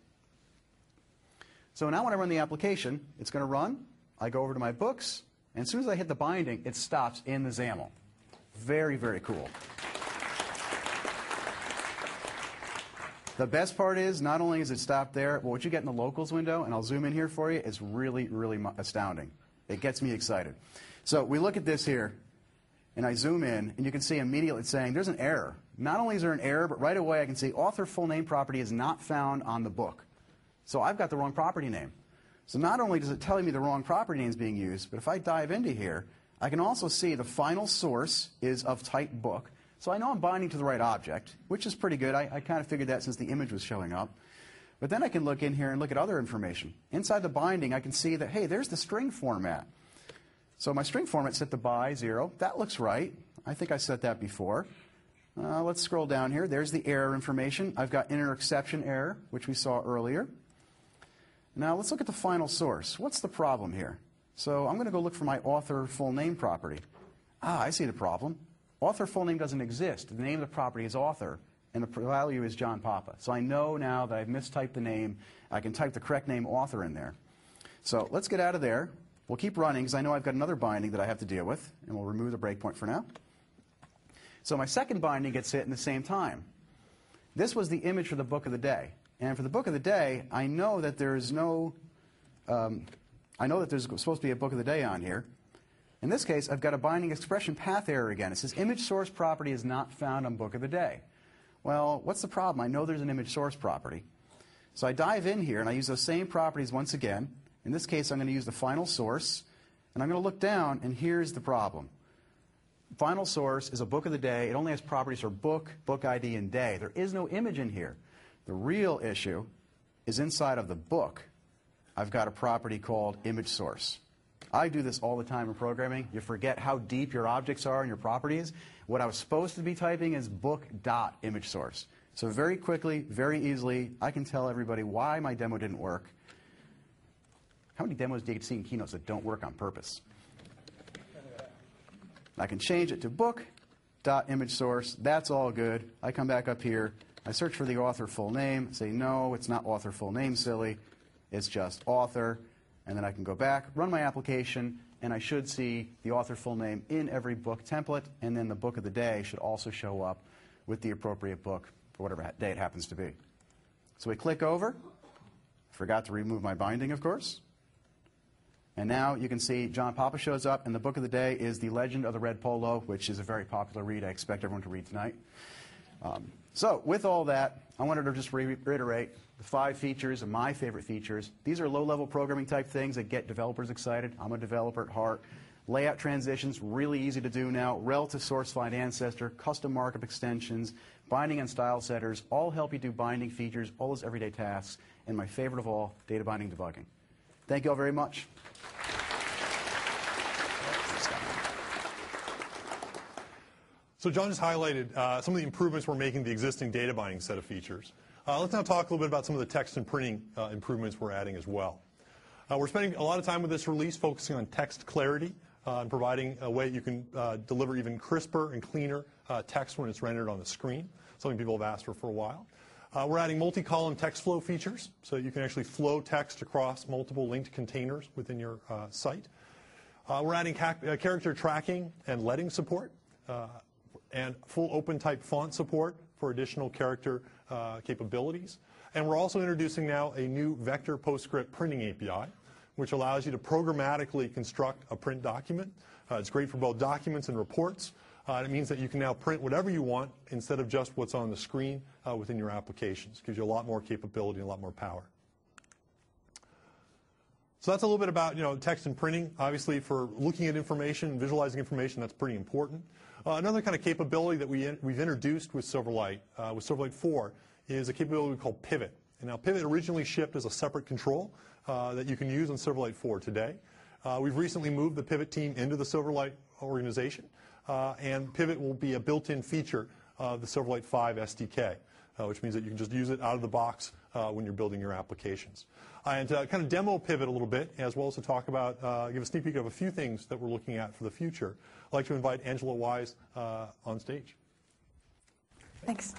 S6: So now when I run the application, it's going to run. I go over to my books, and as soon as I hit the binding, it stops in the XAML. Very, very cool. The best part is, not only is it stopped there, but what you get in the locals window, and I'll zoom in here for you, is really, really astounding. It gets me excited. So we look at this here, and I zoom in, and you can see immediately it's saying there's an error. Not only is there an error, but right away I can see author full name property is not found on the book. So I've got the wrong property name. So not only does it tell me the wrong property name is being used, but if I dive into here, I can also see the final source is of type book. So I know I'm binding to the right object, which is pretty good. I, I kind of figured that since the image was showing up. But then I can look in here and look at other information. Inside the binding, I can see that, hey, there's the string format. So my string format set to by zero. That looks right. I think I set that before. Uh, let's scroll down here. There's the error information. I've got inner exception error, which we saw earlier. Now let's look at the final source. What's the problem here? So I'm going to go look for my author full name property. Ah, I see the problem. Author full name doesn't exist. The name of the property is author, and the value is John Papa. So I know now that I've mistyped the name. I can type the correct name author in there. So let's get out of there. We'll keep running because I know I've got another binding that I have to deal with, and we'll remove the breakpoint for now. So my second binding gets hit in the same time. This was the image for the book of the day. And for the book of the day, I know that there's no, um, I know that there's supposed to be a book of the day on here. In this case, I've got a binding expression path error again. It says image source property is not found on book of the day. Well, what's the problem? I know there's an image source property. So I dive in here and I use those same properties once again. In this case, I'm going to use the final source. And I'm going to look down, and here's the problem. Final source is a book of the day. It only has properties for book, book I D, and day. There is no image in here. The real issue is inside of the book. I've got a property called image source. I do this all the time in programming. You forget how deep your objects are and your properties. What I was supposed to be typing is book.imageSource. So very quickly, very easily, I can tell everybody why my demo didn't work. How many demos do you see in Keynotes that don't work on purpose? I can change it to book.imageSource. That's all good. I come back up here. I search for the author full name. Say, no, it's not author full name, silly. It's just author. And then I can go back, run my application, and I should see the author full name in every book template. And then the book of the day should also show up with the appropriate book for whatever day it happens to be. So we click over. Forgot to remove my binding, of course. And now you can see John Papa shows up, and the book of the day is The Legend of the Red Polo, which is a very popular read I expect everyone to read tonight. Um, so with all that, I wanted to just re reiterate the five features of my favorite features. These are low-level programming type things that get developers excited. I'm a developer at heart. Layout transitions, really easy to do now. Relative source find ancestor, custom markup extensions, binding and style setters, all help you do binding features, all those everyday tasks. And my favorite of all, data binding debugging. Thank you all very much.
S2: So John just highlighted uh, some of the improvements we're making to the existing data binding set of features. Uh, let's now talk a little bit about some of the text and printing uh, improvements we're adding as well. Uh, we're spending a lot of time with this release focusing on text clarity uh, and providing a way you can uh, deliver even crisper and cleaner uh, text when it's rendered on the screen, something people have asked for for a while. Uh, we're adding multi-column text flow features, so you can actually flow text across multiple linked containers within your uh, site. Uh, we're adding ca uh, character tracking and leading support, uh, and full open type font support for additional character uh, capabilities. And we're also introducing now a new vector PostScript printing A P I, which allows you to programmatically construct a print document. Uh, it's great for both documents and reports. Uh, it means that you can now print whatever you want instead of just what's on the screen uh, within your applications. It gives you a lot more capability and a lot more power. So that's a little bit about, you know, text and printing. Obviously, for looking at information and visualizing information, that's pretty important. Uh, another kind of capability that we in, we've introduced with Silverlight, uh, with Silverlight four, is a capability we call Pivot. And now Pivot originally shipped as a separate control uh, that you can use on Silverlight four today. Uh, we've recently moved the Pivot team into the Silverlight organization, uh, and Pivot will be a built-in feature of the Silverlight five S D K, uh, which means that you can just use it out of the box uh, when you're building your applications. And to kind of demo Pivot a little bit, as well as to talk about, uh, give a sneak peek of a few things that we're looking at for the future, I'd like to invite Angela Wise uh, on stage.
S7: Thanks.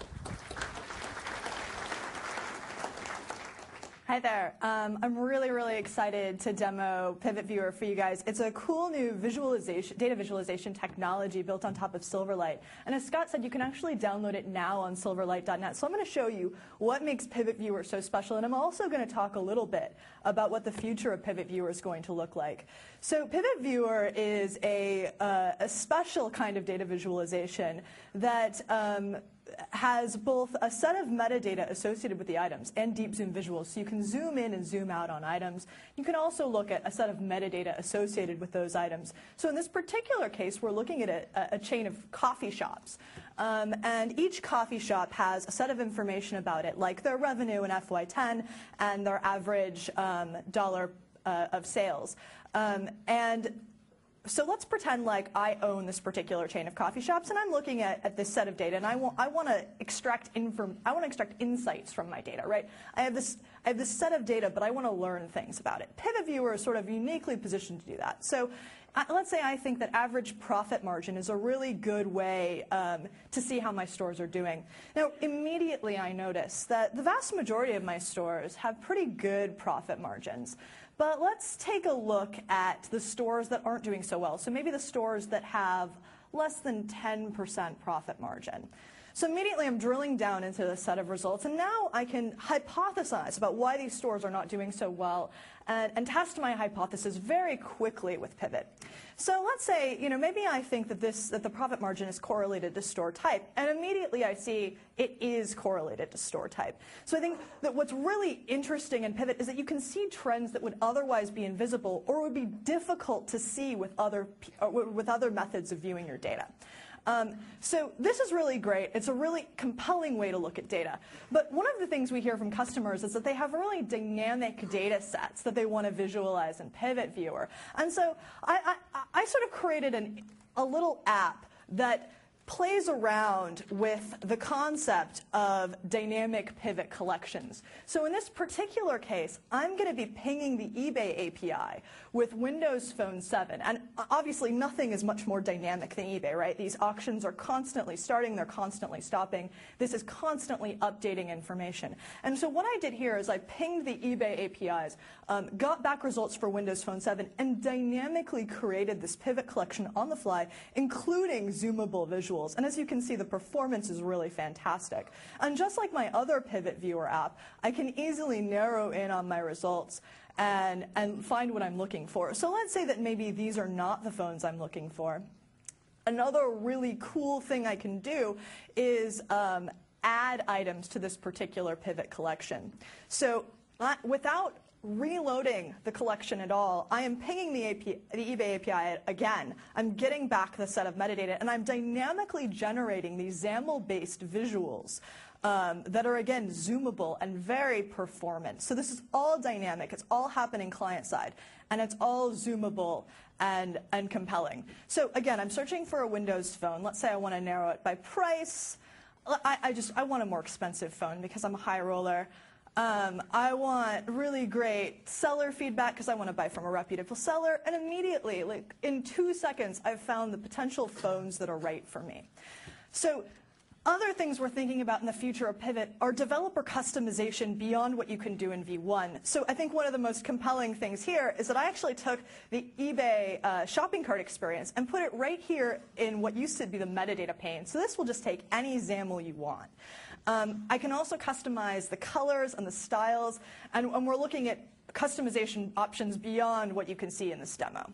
S7: Hi there. Um, I'm really, really excited to demo Pivot Viewer for you guys. It's a cool new visualization, data visualization technology built on top of Silverlight. And as Scott said, you can actually download it now on silverlight dot net. So I'm going to show you what makes Pivot Viewer so special. And I'm also going to talk a little bit about what the future of Pivot Viewer is going to look like. So Pivot Viewer is a, uh, a special kind of data visualization that um, has both a set of metadata associated with the items and deep zoom visuals. So you can zoom in and zoom out on items. You can also look at a set of metadata associated with those items. So in this particular case, we're looking at a, a chain of coffee shops. Um, and each coffee shop has a set of information about it, like their revenue in F Y ten and their average um, dollar uh, of sales. Um, and So let's pretend like I own this particular chain of coffee shops, and I'm looking at, at this set of data, and I want I want to extract inform I want to extract insights from my data, right? I have this I have this set of data, but I want to learn things about it. Pivot Viewer is sort of uniquely positioned to do that. So uh, let's say I think that average profit margin is a really good way um, to see how my stores are doing. Now, immediately I notice that the vast majority of my stores have pretty good profit margins. But let's take a look at the stores that aren't doing so well. So maybe the stores that have less than ten percent profit margin. So immediately I'm drilling down into the set of results, and now I can hypothesize about why these stores are not doing so well and, and test my hypothesis very quickly with Pivot. So let's say, you know, maybe I think that this that the profit margin is correlated to store type, and immediately I see it is correlated to store type. So I think that what's really interesting in Pivot is that you can see trends that would otherwise be invisible or would be difficult to see with other or with other methods of viewing your data. Um, so this is really great. It's a really compelling way to look at data. But one of the things we hear from customers is that they have really dynamic data sets that they want to visualize in Pivot Viewer. And so I, I, I sort of created an, a little app that plays around with the concept of dynamic pivot collections. So in this particular case, I'm going to be pinging the eBay A P I with Windows Phone seven. And obviously, nothing is much more dynamic than eBay, right? These auctions are constantly starting. They're constantly stopping. This is constantly updating information. And so what I did here is I pinged the eBay A P Is, um, got back results for Windows Phone seven, and dynamically created this pivot collection on the fly, including zoomable visuals. And as you can see, the performance is really fantastic. And just like my other Pivot Viewer app, I can easily narrow in on my results and, and find what I'm looking for. So let's say that maybe these are not the phones I'm looking for. Another really cool thing I can do is um, add items to this particular pivot collection. So uh, without reloading the collection at all, I am pinging the, A P I, the eBay A P I again. I'm getting back the set of metadata, and I'm dynamically generating these XAML-based visuals um, that are, again, zoomable and very performant. So this is all dynamic. It's all happening client-side, and it's all zoomable and, and compelling. So again, I'm searching for a Windows Phone. Let's say I want to narrow it by price. I, I just I want a more expensive phone because I'm a high roller. Um, I want really great seller feedback because I want to buy from a reputable seller. And immediately, like in two seconds, I've found the potential phones that are right for me. So other things we're thinking about in the future of Pivot are developer customization beyond what you can do in V one. So I think one of the most compelling things here is that I actually took the eBay uh, shopping cart experience and put it right here in what used to be the metadata pane. So this will just take any XAML you want. Um, I can also customize the colors and the styles, and, and we're looking at customization options beyond what you can see in this demo.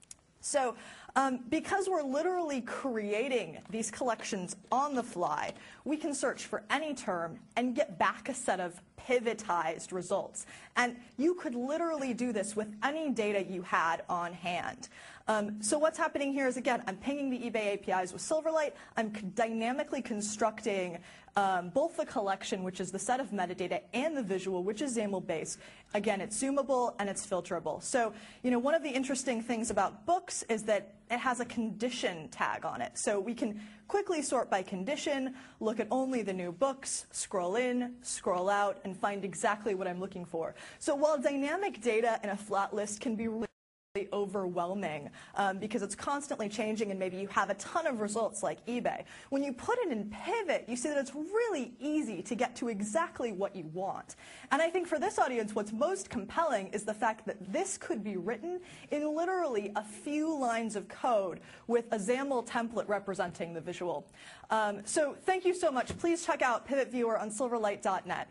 S7: So um, because we're literally creating these collections on the fly, we can search for any term and get back a set of pivotized results. And you could literally do this with any data you had on hand. Um, so what's happening here is, again, I'm pinging the eBay A P Is with Silverlight. I'm dynamically constructing um, both the collection, which is the set of metadata, and the visual, which is XAML-based. Again, it's zoomable and it's filterable. So, you know, one of the interesting things about books is that it has a condition tag on it. So we can quickly sort by condition, look at only the new books, scroll in, scroll out, and find exactly what I'm looking for. So while dynamic data in a flat list can be really overwhelming um, because it's constantly changing and maybe you have a ton of results like eBay. When you put it in Pivot, you see that it's really easy to get to exactly what you want. And I think for this audience, what's most compelling is the fact that this could be written in literally a few lines of code with a XAML template representing the visual. Um, so thank you so much. Please check out Pivot Viewer on silverlight dot net.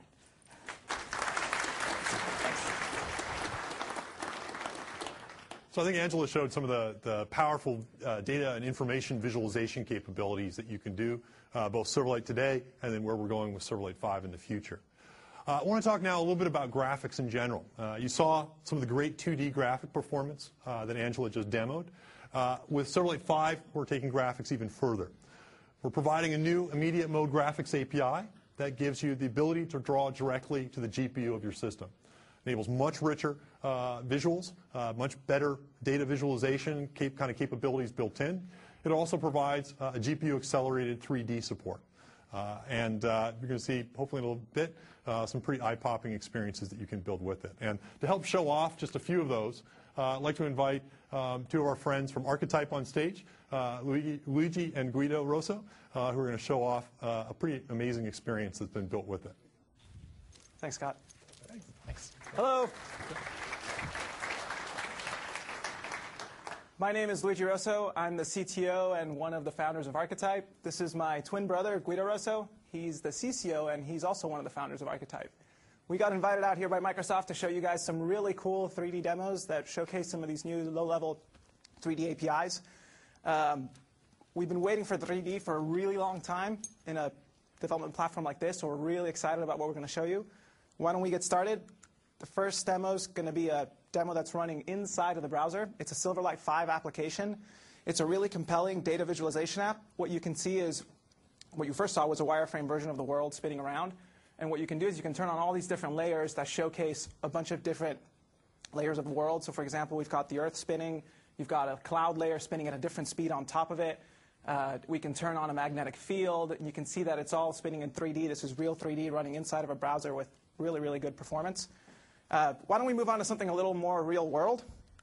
S2: So I think Angela showed some of the, the powerful uh, data and information visualization capabilities that you can do, uh, both Silverlight today and then where we're going with Silverlight five in the future. Uh, I want to talk now a little bit about graphics in general. Uh, you saw some of the great two D graphic performance uh, that Angela just demoed. Uh, with Silverlight five, we're taking graphics even further. We're providing a new immediate mode graphics A P I that gives you the ability to draw directly to the G P U of your system. Enables much richer uh, visuals, uh, much better data visualization cap kind of capabilities built in. It also provides uh, a G P U accelerated three D support. Uh, and uh, you're going to see, hopefully in a little bit, uh, some pretty eye-popping experiences that you can build with it. And to help show off just a few of those, uh, I'd like to invite um, two of our friends from Archetype on stage, uh, Luigi, Luigi and Guido Rosso, uh, who are going to show off uh, a pretty amazing experience that's been built with it.
S8: Thanks, Scott.
S1: Thanks.
S8: Hello. My name is Luigi Rosso. I'm the C T O and one of the founders of Archetype. This is my twin brother, Guido Rosso. He's the C C O, and he's also one of the founders of Archetype. We got invited out here by Microsoft to show you guys some really cool three D demos that showcase some of these new low-level three D A P Is. Um, we've been waiting for three D for a really long time in a development platform like this, so we're really excited about what we're going to show you. Why don't we get started? The first demo is going to be a demo that's running inside of the browser. It's a Silverlight five application. It's a really compelling data visualization app. What you can see is, what you first saw was a wireframe version of the world spinning around. And what you can do is you can turn on all these different layers that showcase a bunch of different layers of the world. So for example, we've got the Earth spinning. You've got a cloud layer spinning at a different speed on top of it. Uh, we can turn on a magnetic field. And you can see that it's all spinning in three D. This is real three D running inside of a browser with really, really good performance. Uh, why don't we move on to something a little more real world?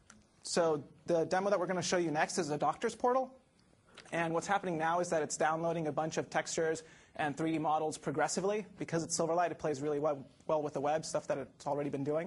S8: So the demo that we're going to show you next is a doctor's portal. And what's happening now is that it's downloading a bunch of textures and three D models progressively. Because it's Silverlight, it plays really well, well with the web, stuff that it's already been doing.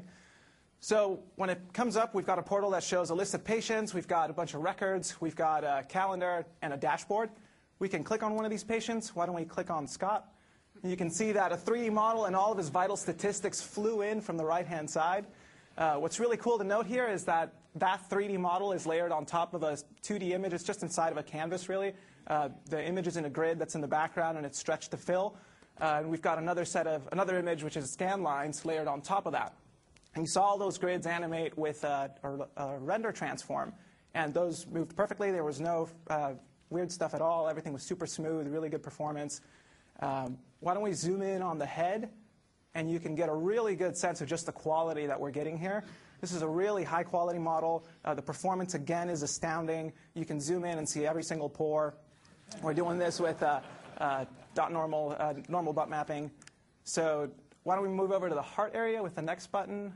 S8: So when it comes up, we've got a portal that shows a list of patients. We've got a bunch of records. We've got a calendar and a dashboard. We can click on one of these patients. Why don't we click on Scott? You can see that a three D model and all of his vital statistics flew in from the right-hand side. Uh, what's really cool to note here is that that three D model is layered on top of a two D image. It's just inside of a canvas, really. Uh, the image is in a grid that's in the background, and it's stretched to fill. Uh, and we've got another set of another image, which is scan lines, layered on top of that. And you saw all those grids animate with a, a, a render transform. And those moved perfectly. There was no uh, weird stuff at all. Everything was super smooth, really good performance. Um, why don't we zoom in on the head, and you can get a really good sense of just the quality that we're getting here. This is a really high-quality model. Uh, the performance, again, is astounding. You can zoom in and see every single pore. We're doing this with uh, uh, dot normal, uh, normal butt mapping. So why don't we move over to the heart area with the next button?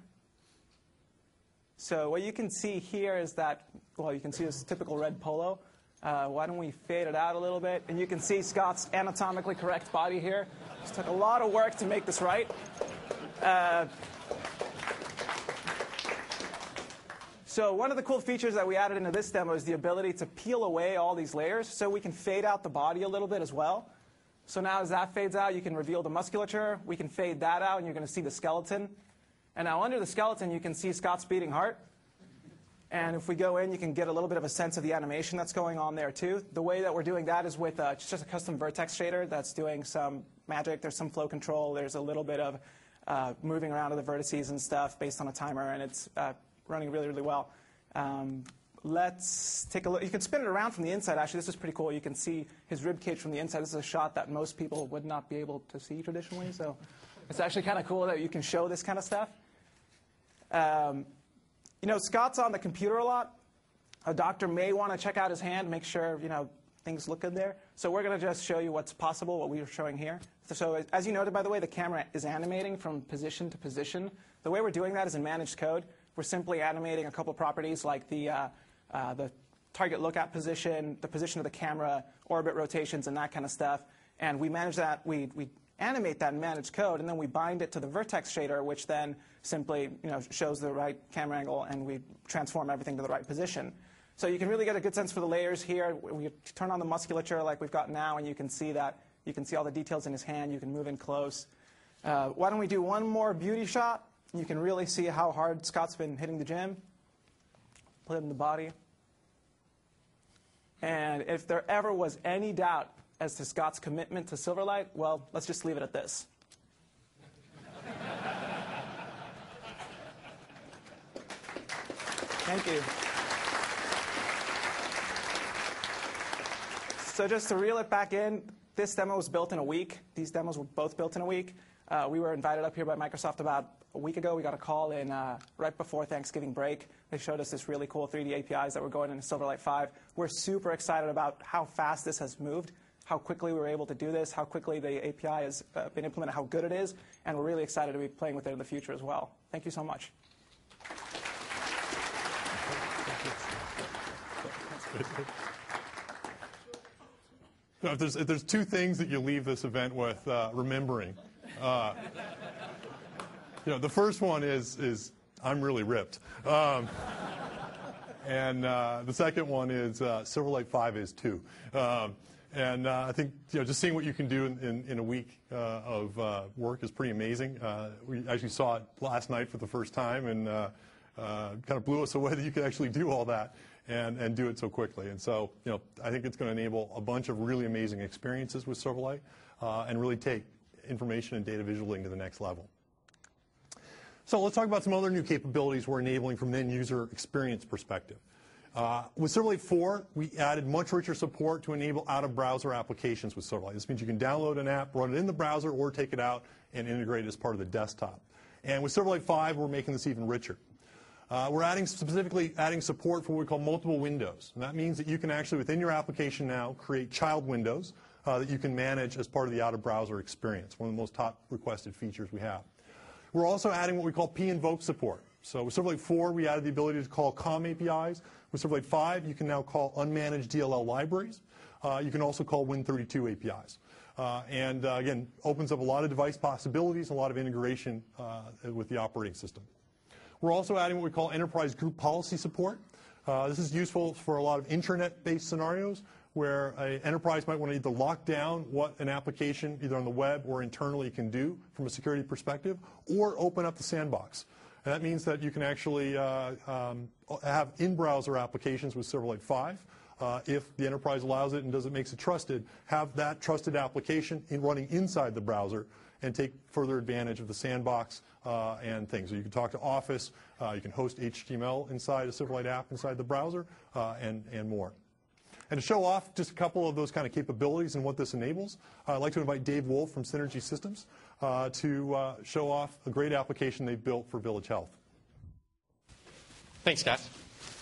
S8: So what you can see here is that, well, you can see this typical red polo. Uh, why don't we fade it out a little bit? And you can see Scott's anatomically correct body here. It took a lot of work to make this right. Uh, so one of the cool features that we added into this demo is the ability to peel away all these layers so we can fade out the body a little bit as well. So now as that fades out, you can reveal the musculature. We can fade that out, and you're going to see the skeleton. And now under the skeleton, you can see Scott's beating heart. And if we go in, you can get a little bit of a sense of the animation that's going on there, too. The way that we're doing that is with uh, just a custom vertex shader that's doing some magic. There's some flow control. There's a little bit of uh, moving around of the vertices and stuff based on a timer, and it's uh, running really, really well. Um, let's take a look. You can spin it around from the inside. Actually, this is pretty cool. You can see his rib cage from the inside. This is a shot that most people would not be able to see traditionally. So it's actually kind of cool that you can show this kind of stuff. Um, you know, Scott's on the computer a lot. A doctor may want to check out his hand, make sure, you know, things look good there. So we're going to just show you what's possible, what we are showing here. So as you noted, by the way, the camera is animating from position to position. The way we're doing that is in managed code. We're simply animating a couple properties like the, uh, uh, the target lookout position, the position of the camera, orbit rotations, and that kind of stuff. And we manage that. We, we animate that in managed code, and then we bind it to the vertex shader, which then simply, you know, shows the right camera angle, and we transform everything to the right position. So you can really get a good sense for the layers here. We turn on the musculature like we've got now, and you can see that. You can see all the details in his hand. You can move in close. Uh, why don't we do one more beauty shot? You can really see how hard Scott's been hitting the gym. Put it in the body. And if there ever was any doubt as to Scott's commitment to Silverlight, well, let's just leave it at this. Thank you. So just to reel it back in, this demo was built in a week. These demos were both built in a week. Uh, we were invited up here by Microsoft about a week ago. We got a call in uh, right before Thanksgiving break. They showed us this really cool three D A P Is that were going into Silverlight five. We're super excited about how fast this has moved, how quickly we were able to do this, how quickly the A P I has uh, been implemented, how good it is, and we're really excited to be playing with it in the future as well. Thank you so much.
S2: Now, if, there's, if there's two things that you leave this event with uh, remembering, uh, you know, the first one is, is I'm really ripped. Um, and uh, the second one is uh, Silverlight five is too. Um, and uh, I think, you know, just seeing what you can do in, in, in a week uh, of uh, work is pretty amazing. Uh, we actually saw it last night for the first time, and uh, uh, kind of blew us away that you could actually do all that. And, and do it so quickly. And so, you know, I think it's going to enable a bunch of really amazing experiences with Silverlight uh, and really take information and data visualing to the next level. So let's talk about some other new capabilities we're enabling from an end-user experience perspective. Uh, with Silverlight four, we added much richer support to enable out-of-browser applications with Silverlight. This means you can download an app, run it in the browser, or take it out and integrate it as part of the desktop. And with Silverlight five, we're making this even richer. Uh, we're adding specifically adding support for what we call multiple windows. And that means that you can actually, within your application now, create child windows uh, that you can manage as part of the out-of-browser experience, one of the most top requested features we have. We're also adding what we call p-invoke support. So with Silverlight four, we added the ability to call C O M A P Is. With Silverlight five, you can now call unmanaged D L L libraries. Uh, you can also call Win thirty-two A P Is. Uh, and uh, again, opens up a lot of device possibilities, a lot of integration uh, with the operating system. We're also adding what we call enterprise group policy support. Uh, this is useful for a lot of intranet-based scenarios where an enterprise might want to either lock down what an application, either on the web or internally, can do from a security perspective, or open up the sandbox. And that means that you can actually uh, um, have in-browser applications with Silverlight five. Uh, if the enterprise allows it and does it makes it trusted, have that trusted application in running inside the browser and take further advantage of the sandbox uh, and things. So you can talk to Office, uh, you can host H T M L inside a Silverlight app inside the browser, uh, and, and more. And to show off just a couple of those kind of capabilities and what this enables, uh, I'd like to invite Dave Wolf from Synergy Systems uh, to uh, show off a great application they've built for Village Health.
S9: Thanks, Scott.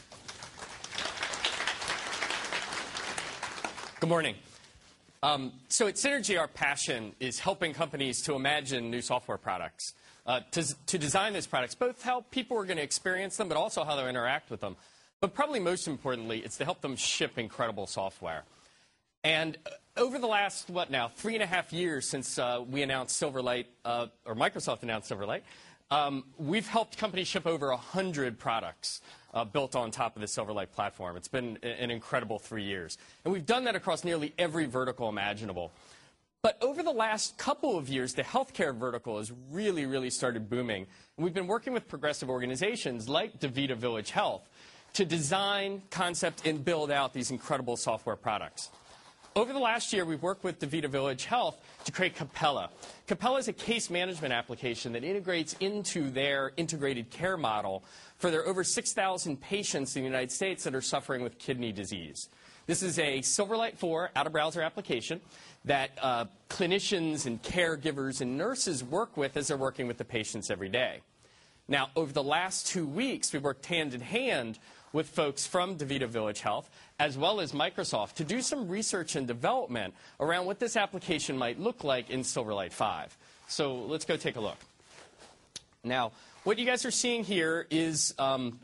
S9: Good morning. Um, so at Synergy, our passion is helping companies to imagine new software products, uh, to, to design those products, both how people are going to experience them, but also how they'll interact with them. But probably most importantly, it's to help them ship incredible software. And over the last, what now, three and a half years since uh, we announced Silverlight, uh, or Microsoft announced Silverlight, um, we've helped companies ship over one hundred products uh, built on top of the Silverlight platform. It's been an incredible three years. And we've done that across nearly every vertical imaginable. But over the last couple of years, the healthcare vertical has really, really started booming. And we've been working with progressive organizations like DaVita Village Health to design, concept, and build out these incredible software products. over the last year, we've worked with DaVita Village Health to create Capella. Capella is a case management application that integrates into their integrated care model for their over six thousand patients in the United States that are suffering with kidney disease. This is a Silverlight four out-of-browser application that uh, clinicians and caregivers and nurses work with as they're working with the patients every day. Now, over the last two weeks, we've worked hand in hand with folks from DaVita Village Health, as well as Microsoft, to do some research and development around what this application might look like in Silverlight five. So let's go take a look. Now, what you guys are seeing here is um,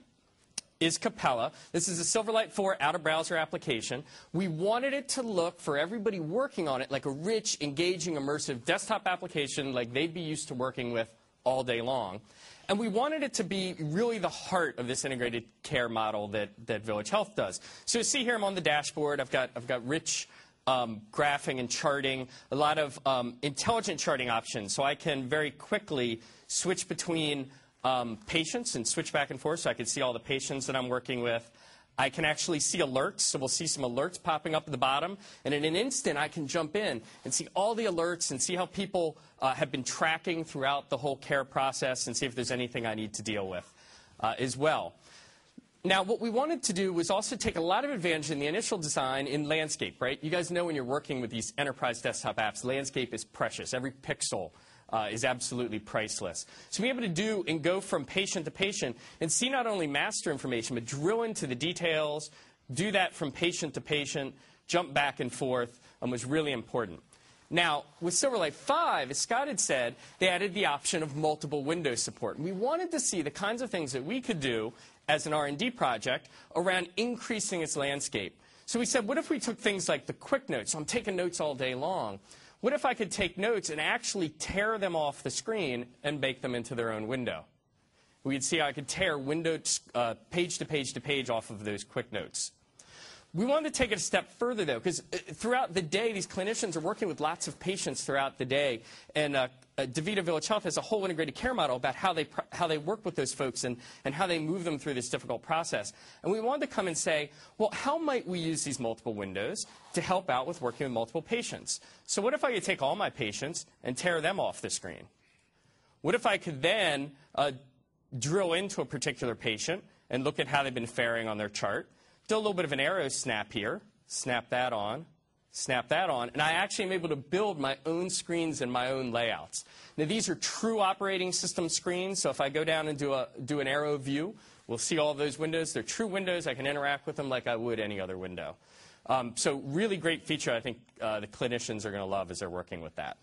S9: is Capella. This is a Silverlight four out-of-browser application. We wanted it to look, for everybody working on it, like a rich, engaging, immersive desktop application like they'd be used to working with all day long. And we wanted it to be really the heart of this integrated care model that, that Village Health does. So you see here I'm on the dashboard. I've got, I've got rich um, graphing and charting, a lot of um, intelligent charting options. So I can very quickly switch between Um, patients and switch back and forth, so I can see all the patients that I'm working with. I can actually see alerts, so we'll see some alerts popping up at the bottom. And in an instant, I can jump in and see all the alerts and see how people uh, have been tracking throughout the whole care process and see if there's anything I need to deal with uh, as well. Now, what we wanted to do was also take a lot of advantage in the initial design in landscape, right? You guys know when you're working with these enterprise desktop apps, landscape is precious. Every pixel Uh, is absolutely priceless. So being able to do and go from patient to patient and see not only master information, but drill into the details, do that from patient to patient, jump back and forth, um, was really important. Now, with Silverlight five, as Scott had said, they added the option of multiple window support. And we wanted to see the kinds of things that we could do as an R and D project around increasing its landscape. So we said, what if we took things like the quick notes? So I'm taking notes all day long. What if I could take notes and actually tear them off the screen and bake them into their own window? We'd see how I could tear window, uh, page to page to page off of those quick notes. We wanted to take it a step further, though, because throughout the day, these clinicians are working with lots of patients throughout the day. And uh, uh, DaVita Village Health has a whole integrated care model about how they, how they work with those folks and, and how they move them through this difficult process. And we wanted to come and say, well, how might we use these multiple windows to help out with working with multiple patients? So what if I could take all my patients and tear them off the screen? What if I could then uh, drill into a particular patient and look at how they've been faring on their chart? Do a little bit of an arrow snap here, snap that on, snap that on, and I actually am able to build my own screens and my own layouts. Now, these are true operating system screens, so if I go down and do, a, do an arrow view, we'll see all those windows. They're true windows. I can interact with them like I would any other window. Um, so really great feature I think uh, the clinicians are going to love as they're working with that.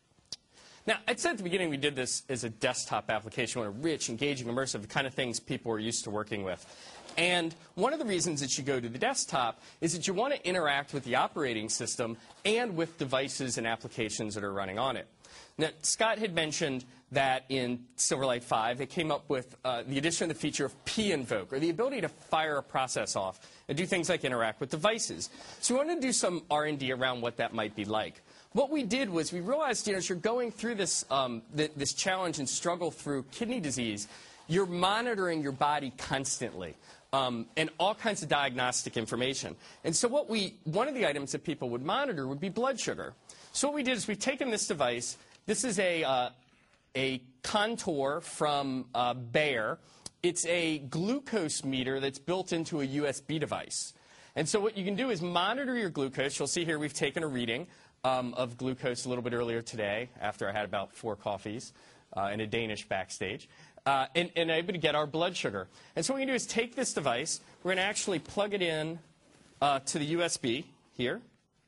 S9: Now, I said at the beginning we did this as a desktop application, a rich, engaging, immersive, the kind of things people are used to working with. And one of the reasons that you go to the desktop is that you want to interact with the operating system and with devices and applications that are running on it. Now, Scott had mentioned that in Silverlight five, they came up with uh, the addition of the feature of pinvoke, or the ability to fire a process off and do things like interact with devices. So we wanted to do some R and D around what that might be like. What we did was we realized, you know, as you're going through this, um, th this challenge and struggle through kidney disease, you're monitoring your body constantly. Um, and all kinds of diagnostic information. And so what we, one of the items that people would monitor would be blood sugar. So what we did is we've taken this device. This is a, uh, a Contour from uh, Bayer. It's a glucose meter that's built into a U S B device. And so what you can do is monitor your glucose. You'll see here we've taken a reading um, of glucose a little bit earlier today after I had about four coffees uh, in a Danish backstage. Uh, and, and able to get our blood sugar. And so what we can do is take this device. We're going to actually plug it in uh, to the U S B here.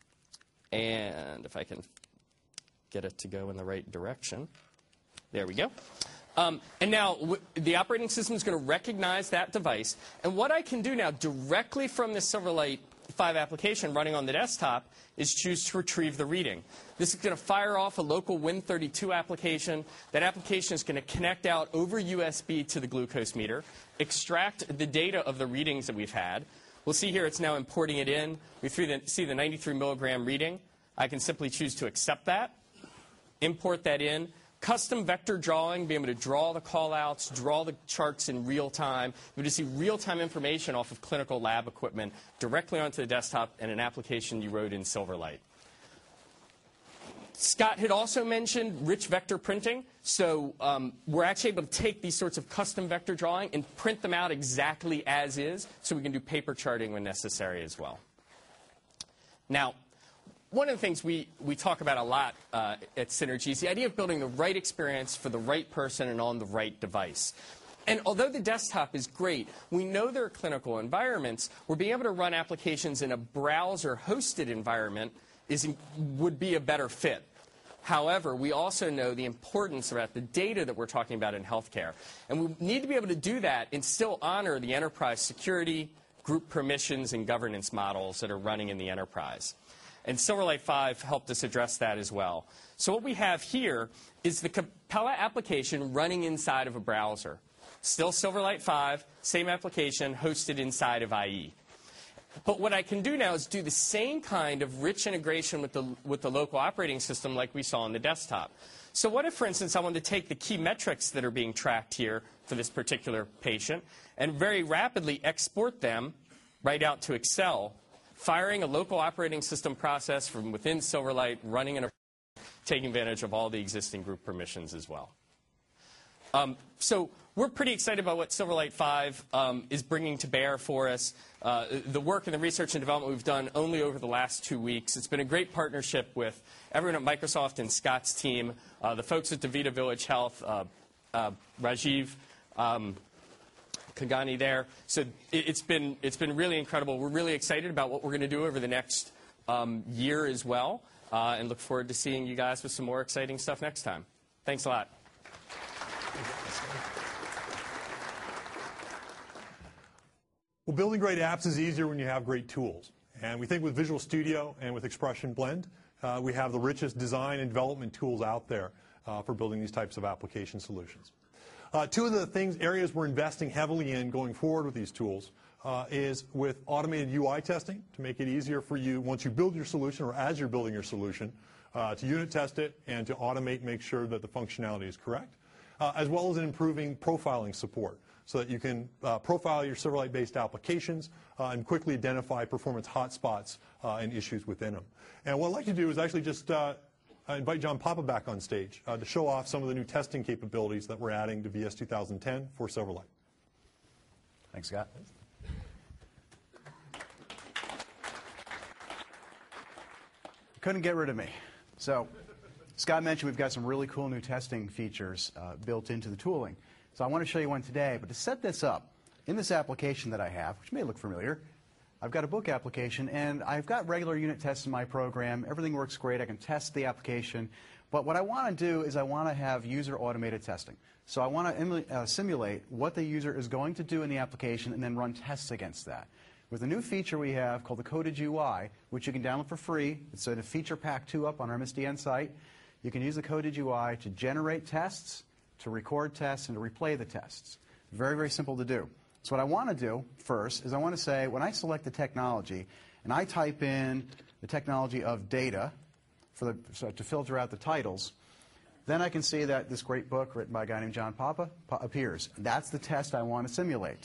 S9: And if I can get it to go in the right direction. There we go. Um, and now w the operating system is going to recognize that device. And what I can do now directly from the Silverlight five application running on the desktop is choose to retrieve the reading. This is going to fire off a local Win thirty-two application. That application is going to connect out over U S B to the glucose meter, extract the data of the readings that we've had. We'll see here it's now importing it in. We see the ninety-three milligram reading. I can simply choose to accept that, import that in. custom vector drawing, being able to draw the callouts, draw the charts in real time, be able to see real-time information off of clinical lab equipment directly onto the desktop and an application you wrote in Silverlight. Scott had also mentioned rich vector printing. So um, we're actually able to take these sorts of custom vector drawing and print them out exactly as is, so we can do paper charting when necessary as well. Now, one of the things we, we talk about a lot uh, at Synergy is the idea of building the right experience for the right person and on the right device. And although the desktop is great, we know there are clinical environments where being able to run applications in a browser-hosted environment is, would be a better fit. However, we also know the importance about the data that we're talking about in healthcare. And we need to be able to do that and still honor the enterprise security, group permissions, and governance models that are running in the enterprise. And Silverlight five helped us address that as well. So what we have here is the Capella application running inside of a browser. Still Silverlight five, same application hosted inside of I E. But what I can do now is do the same kind of rich integration with the, with the local operating system like we saw on the desktop. So what if, for instance, I wanted to take the key metrics that are being tracked here for this particular patient and very rapidly export them right out to Excel, firing a local operating system process from within Silverlight, running in a taking advantage of all the existing group permissions as well. Um, so we're pretty excited about what Silverlight five um, is bringing to bear for us. Uh, the work and the research and development we've done only over the last two weeks. It's been a great partnership with everyone at Microsoft and Scott's team, uh, the folks at DaVita Village Health, uh, uh, Rajiv um, Kagani there. So it, it's been, it's been really incredible. We're really excited about what we're going to do over the next um, year as well, uh, and look forward to seeing you guys with some more exciting stuff next time. Thanks a lot.
S2: Well, building great apps is easier when you have great tools. And we think with Visual Studio and with Expression Blend, uh, we have the richest design and development tools out there uh, for building these types of application solutions. Uh, two of the things, areas we're investing heavily in going forward with these tools uh, is with automated U I testing to make it easier for you once you build your solution or as you're building your solution uh, to unit test it and to automate, make sure that the functionality is correct, uh, as well as in improving profiling support, so that you can uh, profile your Silverlight-based applications uh, and quickly identify performance hotspots uh, and issues within them. And what I'd like to do is actually just uh, invite John Papa back on stage uh, to show off some of the new testing capabilities that we're adding to V S two thousand ten for Silverlight.
S6: Thanks, Scott. Couldn't get rid of me. So Scott mentioned we've got some really cool new testing features uh, built into the tooling. So I want to show you one today, but to set this up, in this application that I have, which may look familiar, I've got a book application, and I've got regular unit tests in my program. Everything works great. I can test the application. But what I want to do is I want to have user automated testing. So I want to uh, simulate what the user is going to do in the application and then run tests against that. With a new feature we have called the Coded U I, which you can download for free. It's in a feature pack two up on our M S D N site. You can use the Coded U I to generate tests, to record tests, and to replay the tests. Very, very simple to do. So what I want to do first is I want to say when I select the technology and I type in the technology of data for the, so to filter out the titles, then I can see that this great book written by a guy named John Papa appears. That's the test I want to simulate.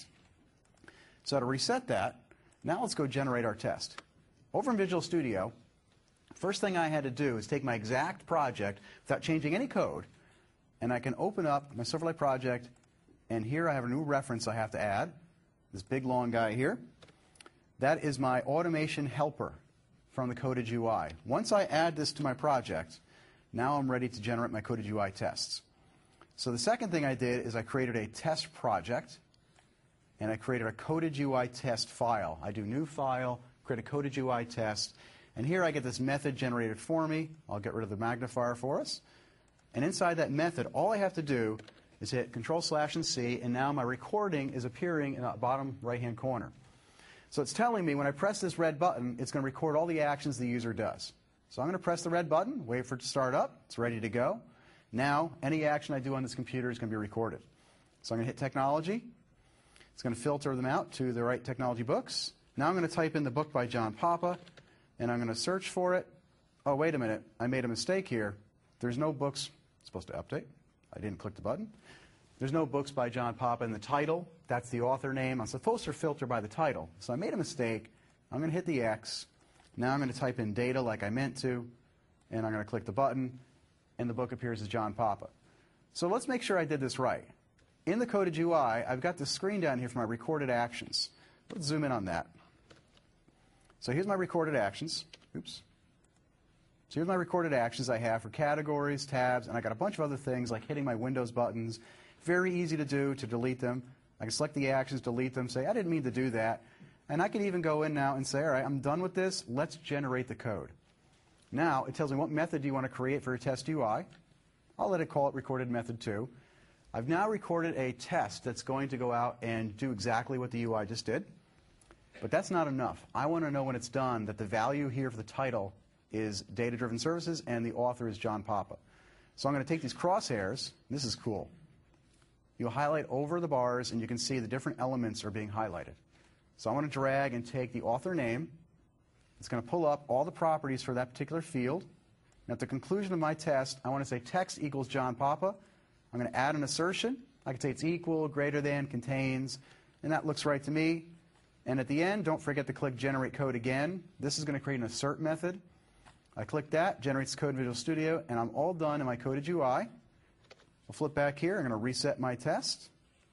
S6: So to reset that, now let's go generate our test. Over in Visual Studio, first thing I had to do is take my exact project without changing any code, and I can open up my Silverlight project, and here I have a new reference I have to add, this big long guy here. That is my automation helper from the Coded U I. Once I add this to my project, now I'm ready to generate my Coded U I tests. So the second thing I did is I created a test project, and I created a Coded U I test file. I do new file, create a Coded U I test, and here I get this method generated for me. I'll get rid of the magnifier for us. And inside that method, all I have to do is hit Control slash and C, and now my recording is appearing in the bottom right-hand corner. So it's telling me when I press this red button, it's going to record all the actions the user does. So I'm going to press the red button, wait for it to start up. It's ready to go. Now, any action I do on this computer is going to be recorded. So I'm going to hit Technology. It's going to filter them out to the right technology books. Now I'm going to type in the book by John Papa, and I'm going to search for it. Oh, wait a minute. I made a mistake here. There's no books supposed to update. I didn't click the button. There's no books by John Papa in the title. That's the author name. I'm supposed to filter by the title. So I made a mistake. I'm going to hit the X. Now I'm going to type in data like I meant to, and I'm going to click the button, and the book appears as John Papa. So let's make sure I did this right. In the coded U I, I've got this screen down here for my recorded actions. Let's zoom in on that. So here's my recorded actions. Oops. So here's my recorded actions I have for categories, tabs, and I got a bunch of other things like hitting my Windows buttons. Very easy to do to delete them. I can select the actions, delete them, say I didn't mean to do that. And I can even go in now and say, all right, I'm done with this. Let's generate the code. Now it tells me what method do you want to create for your test U I. I'll let it call it recorded method two. I've now recorded a test that's going to go out and do exactly what the U I just did. But that's not enough. I want to know when it's done that the value here for the title is Data-Driven Services and the author is John Papa. So I'm going to take these crosshairs. This is cool. You'll highlight over the bars, and you can see the different elements are being highlighted. So I want to drag and take the author name. It's going to pull up all the properties for that particular field. And at the conclusion of my test, I want to say text equals John Papa. I'm going to add an assertion. I can say it's equal, greater than, contains, and that looks right to me. And at the end, don't forget to click Generate Code again. This is going to create an assert method. I click that, generates code in Visual Studio, and I'm all done in my coded U I. I'll flip back here. I'm going to reset my test.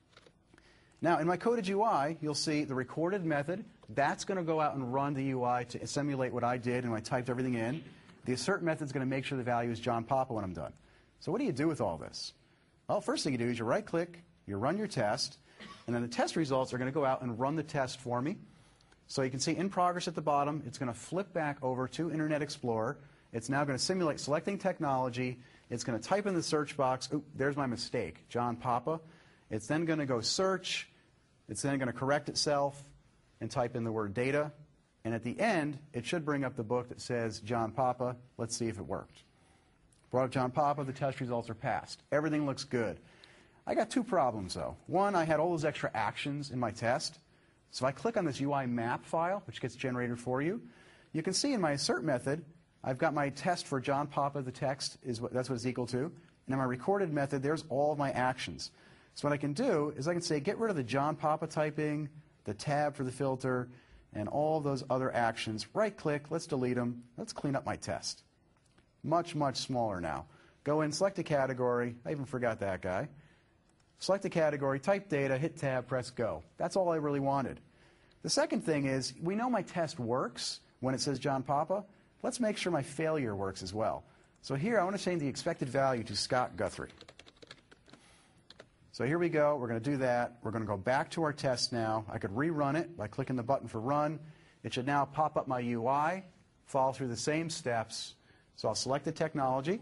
S6: Now, in my coded U I, you'll see the recorded method. That's going to go out and run the U I to simulate what I did, and I typed everything in. The assert method is going to make sure the value is John Papa when I'm done. So what do you do with all this? Well, first thing you do is you right-click, you run your test, and then the test results are going to go out and run the test for me. So you can see in progress at the bottom, it's going to flip back over to Internet Explorer. It's now going to simulate selecting technology. It's going to type in the search box. Oop, there's my mistake, John Papa. It's then going to go search. It's then going to correct itself and type in the word data. And at the end, it should bring up the book that says John Papa. Let's see if it worked. Brought up John Papa. The test results are passed. Everything looks good. I got two problems, though. One, I had all those extra actions in my test. So if I click on this U I map file, which gets generated for you, you can see in my assert method, I've got my test for John Papa, the text, is what, that's what it's equal to. And in my recorded method, there's all of my actions. So what I can do is I can say get rid of the John Papa typing, the tab for the filter, and all those other actions. Right-click, let's delete them. Let's clean up my test. Much, much smaller now. Go in, select a category. I even forgot that guy. Select a category, type data, hit tab, press go. That's all I really wanted. The second thing is we know my test works when it says John Papa. Let's make sure my failure works as well. So here I want to change the expected value to Scott Guthrie. So here we go. We're going to do that. We're going to go back to our test now. I could rerun it by clicking the button for run. It should now pop up my U I, follow through the same steps. So I'll select the technology.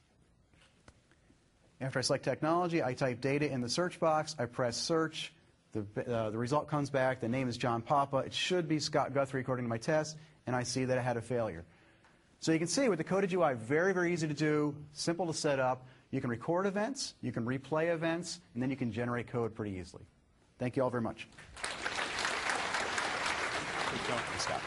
S6: After I select technology, I type data in the search box. I press search. The, uh, the result comes back. The name is John Papa. It should be Scott Guthrie according to my test. And I see that I had a failure. So you can see with the coded U I, very, very easy to do, simple to set up. You can record events, you can replay events, and then you can generate code pretty easily. Thank you all very much. Scott.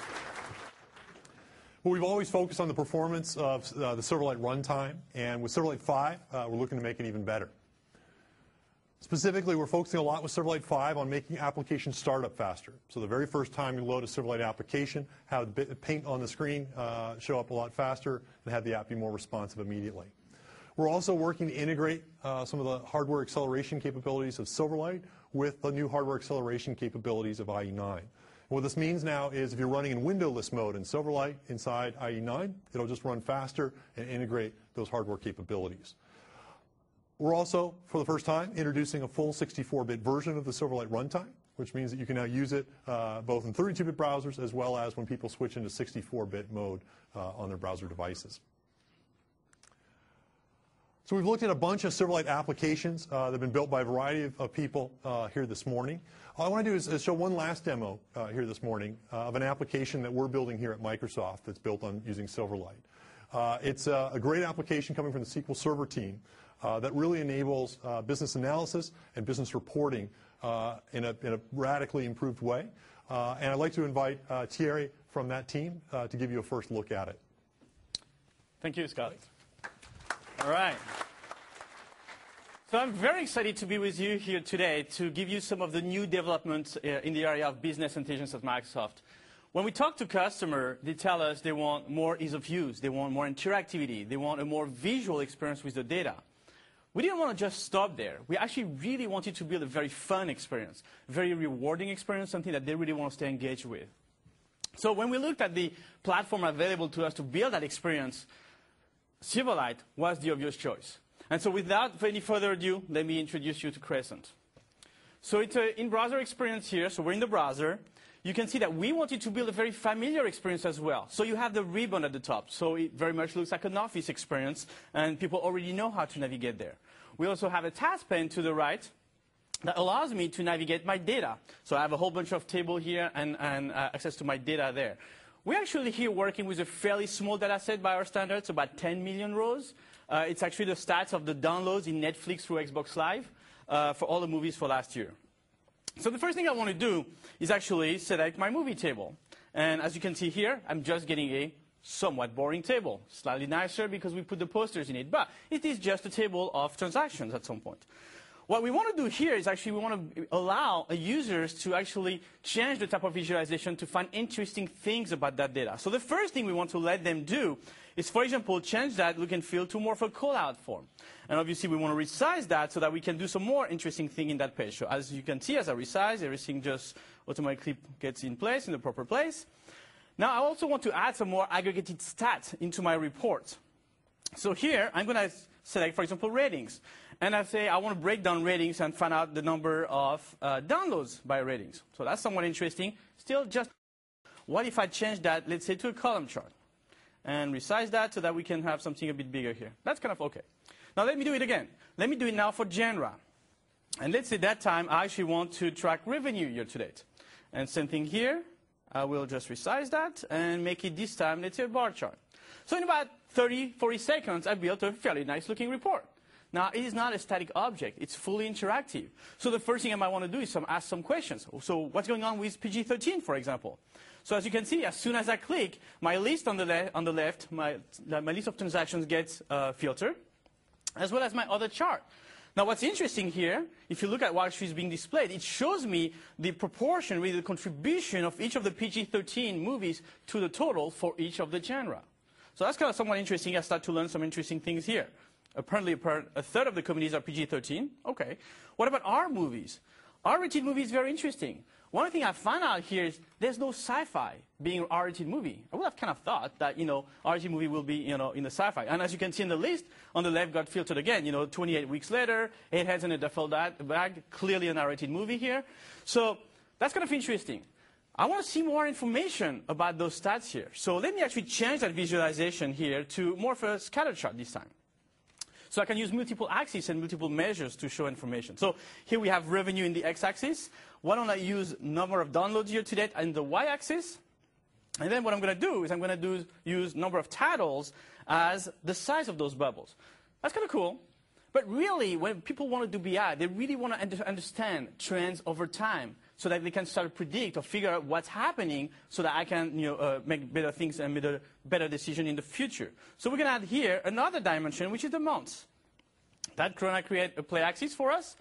S2: Well, we've always focused on the performance of uh, the Silverlight runtime, and with Silverlight five, uh, we're looking to make it even better. Specifically, we're focusing a lot with Silverlight five on making application startup faster. So the very first time you load a Silverlight application, have the paint on the screen uh, show up a lot faster, and have the app be more responsive immediately. We're also working to integrate uh, some of the hardware acceleration capabilities of Silverlight with the new hardware acceleration capabilities of I E nine. And what this means now is if you're running in windowless mode in Silverlight inside I E nine, it'll just run faster and integrate those hardware capabilities. We're also, for the first time, introducing a full sixty-four bit version of the Silverlight runtime, which means that you can now use it uh, both in thirty-two bit browsers as well as when people switch into sixty-four bit mode uh, on their browser devices. So we've looked at a bunch of Silverlight applications uh, that have been built by a variety of, of people uh, here this morning. All I want to do is, is show one last demo uh, here this morning uh, of an application that we're building here at Microsoft that's built on using Silverlight. Uh, it's a, a great application coming from the S Q L Server team uh, that really enables uh, business analysis and business reporting uh, in, a, in a radically improved way. Uh, and I'd like to invite uh, Thierry from that team uh, to give you a first look at it.
S10: Thank you, Scott. All right. So I'm very excited to be with you here today to give you some of the new developments uh, in the area of business intelligence at Microsoft. When we talk to customers, they tell us they want more ease of use, they want more interactivity, they want a more visual experience with the data. We didn't want to just stop there. We actually really wanted to build a very fun experience, very rewarding experience, something that they really want to stay engaged with. So when we looked at the platform available to us to build that experience, Silverlight was the obvious choice. And so without any further ado, let me introduce you to Crescent. So it's an in-browser experience here. So we're in the browser. You can see that we wanted to build a very familiar experience as well. So you have the ribbon at the top. So it very much looks like an Office experience, and people already know how to navigate there. We also have a task pane to the right that allows me to navigate my data. So I have a whole bunch of tables here and, and uh, access to my data there. We're actually here working with a fairly small data set by our standards, about ten million rows. Uh, it's actually the stats of the downloads in Netflix through Xbox Live uh, for all the movies for last year. So the first thing I want to do is actually select my movie table. And as you can see here, I'm just getting a somewhat boring table. Slightly nicer because we put the posters in it. But it is just a table of transactions at some point. What we want to do here is actually we want to allow users to actually change the type of visualization to find interesting things about that data. So the first thing we want to let them do is, for example, change that look and feel to more of a call-out form. And obviously, we want to resize that so that we can do some more interesting thing in that page. So as you can see, as I resize, everything just automatically gets in place, in the proper place. Now, I also want to add some more aggregated stats into my report. So here, I'm going to select, for example, ratings. And I say I want to break down ratings and find out the number of uh, downloads by ratings. So that's somewhat interesting. Still, just what if I change that, let's say, to a column chart? And resize that so that we can have something a bit bigger here. That's kind of OK. Now, let me do it again. Let me do it now for genre. And let's say that time I actually want to track revenue year to date. And same thing here. I will just resize that and make it this time, let's say, a bar chart. So in about thirty, forty seconds, I built a fairly nice looking report. Now, it is not a static object. It's fully interactive. So the first thing I might want to do is some, ask some questions. So what's going on with P G thirteen, for example? So as you can see, as soon as I click, my list on the, le on the left, my, my list of transactions gets uh, filtered, as well as my other chart. Now, what's interesting here, if you look at what actually is being displayed, it shows me the proportion, really the contribution of each of the P G thirteen movies to the total for each of the genre. So that's kind of somewhat interesting. I start to learn some interesting things here. Apparently, a third of the communities are P G thirteen. OK. What about R movies? R-rated movies is very interesting. One thing I found out here is there's no sci-fi being an R-rated movie. I would have kind of thought that, you know, R-rated movie will be, you know, in the sci-fi. And as you can see in the list, on the left got filtered again. You know, twenty-eight weeks later, Eight Heads in a Duffel Bag, clearly an R-rated movie here. So that's kind of interesting. I want to see more information about those stats here. So let me actually change that visualization here to more of a scatter chart this time. So I can use multiple axes and multiple measures to show information. So here we have revenue in the x-axis. Why don't I use number of downloads year to date in the y-axis? And then what I'm going to do is I'm going to do use number of titles as the size of those bubbles. That's kind of cool. But really, when people want to do B I, they really want to understand trends over time so that they can start to predict or figure out what's happening so that I can, you know, uh, make better things and make a better decision in the future. So we're going to add here another dimension, which is the months. That's going to create a play axis for us.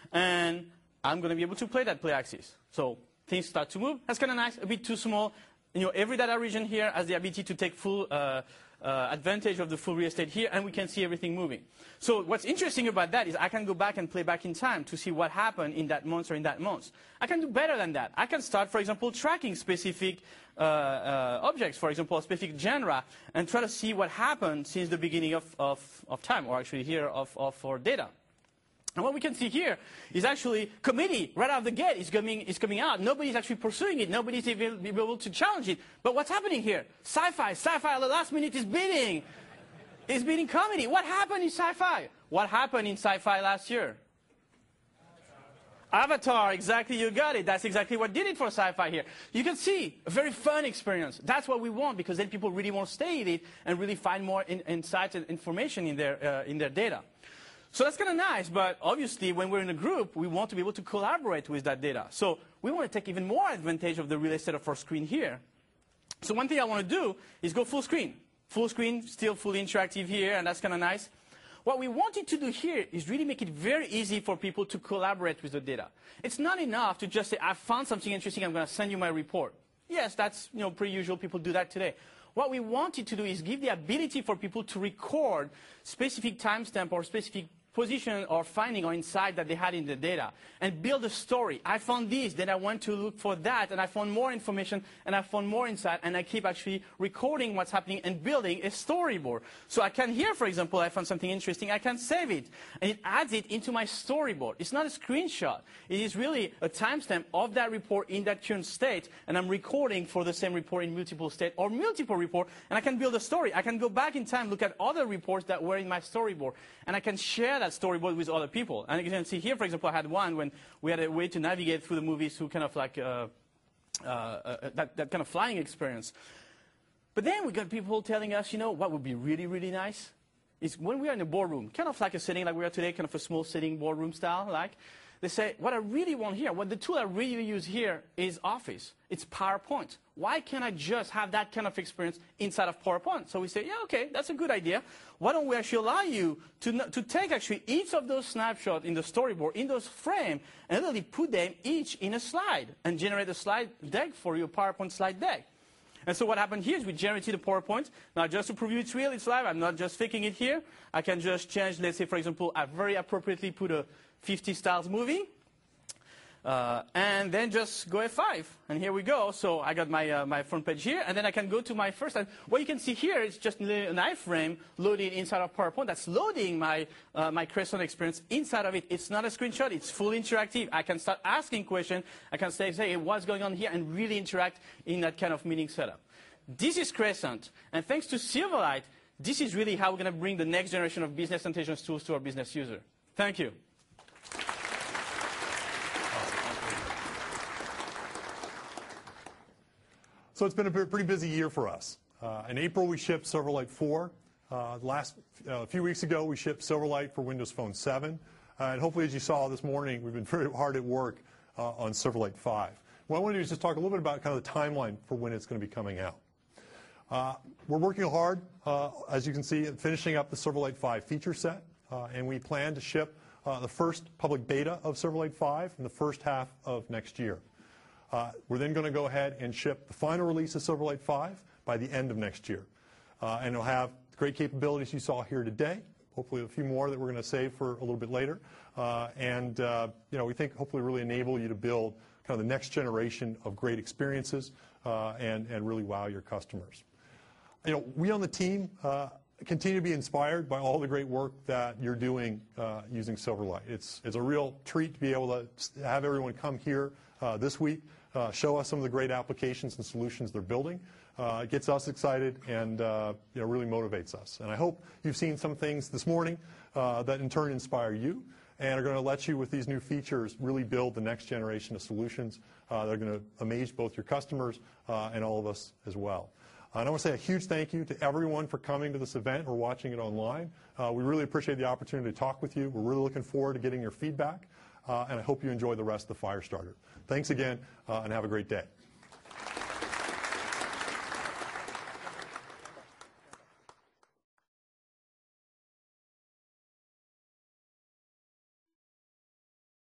S10: And I'm going to be able to play that play axis. So things start to move. That's kind of nice, a bit too small. You know, every data region here has the ability to take full uh, uh, advantage of the full real estate here, and we can see everything moving. So what's interesting about that is I can go back and play back in time to see what happened in that month or in that month. I can do better than that. I can start, for example, tracking specific uh, uh, objects, for example, a specific genre, and try to see what happened since the beginning of, of, of time, or actually here of, of our data. And what we can see here is actually committee right out of the gate is coming, is coming out. Nobody's actually pursuing it. Nobody's even able to challenge it. But what's happening here? Sci-fi. Sci-fi at the last minute is beating. Is beating comedy. What happened in sci-fi? What happened in sci-fi last year? Avatar. Exactly. You got it. That's exactly what did it for sci-fi here. You can see a very fun experience. That's what we want because then people really want to stay in it and really find more in, insights and information in their, uh, in their data. So that's kind of nice, but obviously when we're in a group, we want to be able to collaborate with that data. So we want to take even more advantage of the real estate of our screen here. So one thing I want to do is go full screen. Full screen, still fully interactive here, and that's kind of nice. What we wanted to do here is really make it very easy for people to collaborate with the data. It's not enough to just say, I found something interesting, I'm going to send you my report. Yes, that's you know, pretty usual. People do that today. What we wanted to do is give the ability for people to record specific timestamp or specific position or finding or insight that they had in the data and build a story. I found this, then I went to look for that, and I found more information, and I found more insight, and I keep actually recording what's happening and building a storyboard. So I can here, for example, I found something interesting, I can save it, and it adds it into my storyboard. It's not a screenshot. It is really a timestamp of that report in that current state, and I'm recording for the same report in multiple state or multiple report, and I can build a story. I can go back in time, look at other reports that were in my storyboard, and I can share that storyboard with other people. And you can see here, for example, I had one when we had a way to navigate through the movies through kind of like uh, uh, uh, that, that kind of flying experience. But then we got people telling us, you know, what would be really, really nice is when we are in a boardroom, kind of like a setting like we are today, kind of a small sitting boardroom style, like, they say, what I really want here, what the tool I really use here is Office. It's PowerPoint. Why can't I just have that kind of experience inside of PowerPoint? So we say, yeah, okay, that's a good idea. Why don't we actually allow you to, to take actually each of those snapshots in the storyboard, in those frames, and literally put them each in a slide and generate a slide deck for you, a PowerPoint slide deck. And so what happened here is we generated a PowerPoint. Now, just to prove you it's real, it's live. I'm not just faking it here. I can just change, let's say, for example, I very appropriately put a fifty stars movie. Uh, and then just go F five. And here we go. So I got my, uh, my front page here. And then I can go to my first. And what you can see here is just an iframe loaded inside of PowerPoint. That's loading my, uh, my Crescent experience inside of it. It's not a screenshot. It's fully interactive. I can start asking questions. I can say, hey, what's going on here? And really interact in that kind of meeting setup. This is Crescent. And thanks to Silverlight, this is really how we're going to bring the next generation of business intelligence tools to our business user. Thank you.
S2: So it's been a pretty busy year for us. Uh, in April, we shipped Silverlight four. Uh, last, uh, a few weeks ago, we shipped Silverlight for Windows Phone seven. Uh, and hopefully, as you saw this morning, we've been very hard at work uh, on Silverlight five. What I want to do is just talk a little bit about kind of the timeline for when it's going to be coming out. Uh, we're working hard, uh, as you can see, at finishing up the Silverlight five feature set. Uh, and we plan to ship uh, the first public beta of Silverlight five in the first half of next year. Uh, we're then going to go ahead and ship the final release of Silverlight five by the end of next year. Uh, and it'll have great capabilities you saw here today, hopefully a few more that we're going to save for a little bit later. Uh, and uh, you know, we think hopefully really enable you to build kind of the next generation of great experiences uh, and, and really wow your customers. You know, we on the team uh, continue to be inspired by all the great work that you're doing uh, using Silverlight. It's, it's a real treat to be able to have everyone come here uh, this week. Uh, show us some of the great applications and solutions they're building. Uh, it gets us excited and uh, you know, really motivates us. And I hope you've seen some things this morning uh, that in turn inspire you and are going to let you, with these new features, really build the next generation of solutions uh, that are going to amaze both your customers uh, and all of us as well. Uh, and I want to say a huge thank you to everyone for coming to this event or watching it online. Uh, we really appreciate the opportunity to talk with you. We're really looking forward to getting your feedback. Uh, and I hope you enjoy the rest of the Firestarter. Thanks again, uh, and have a great day.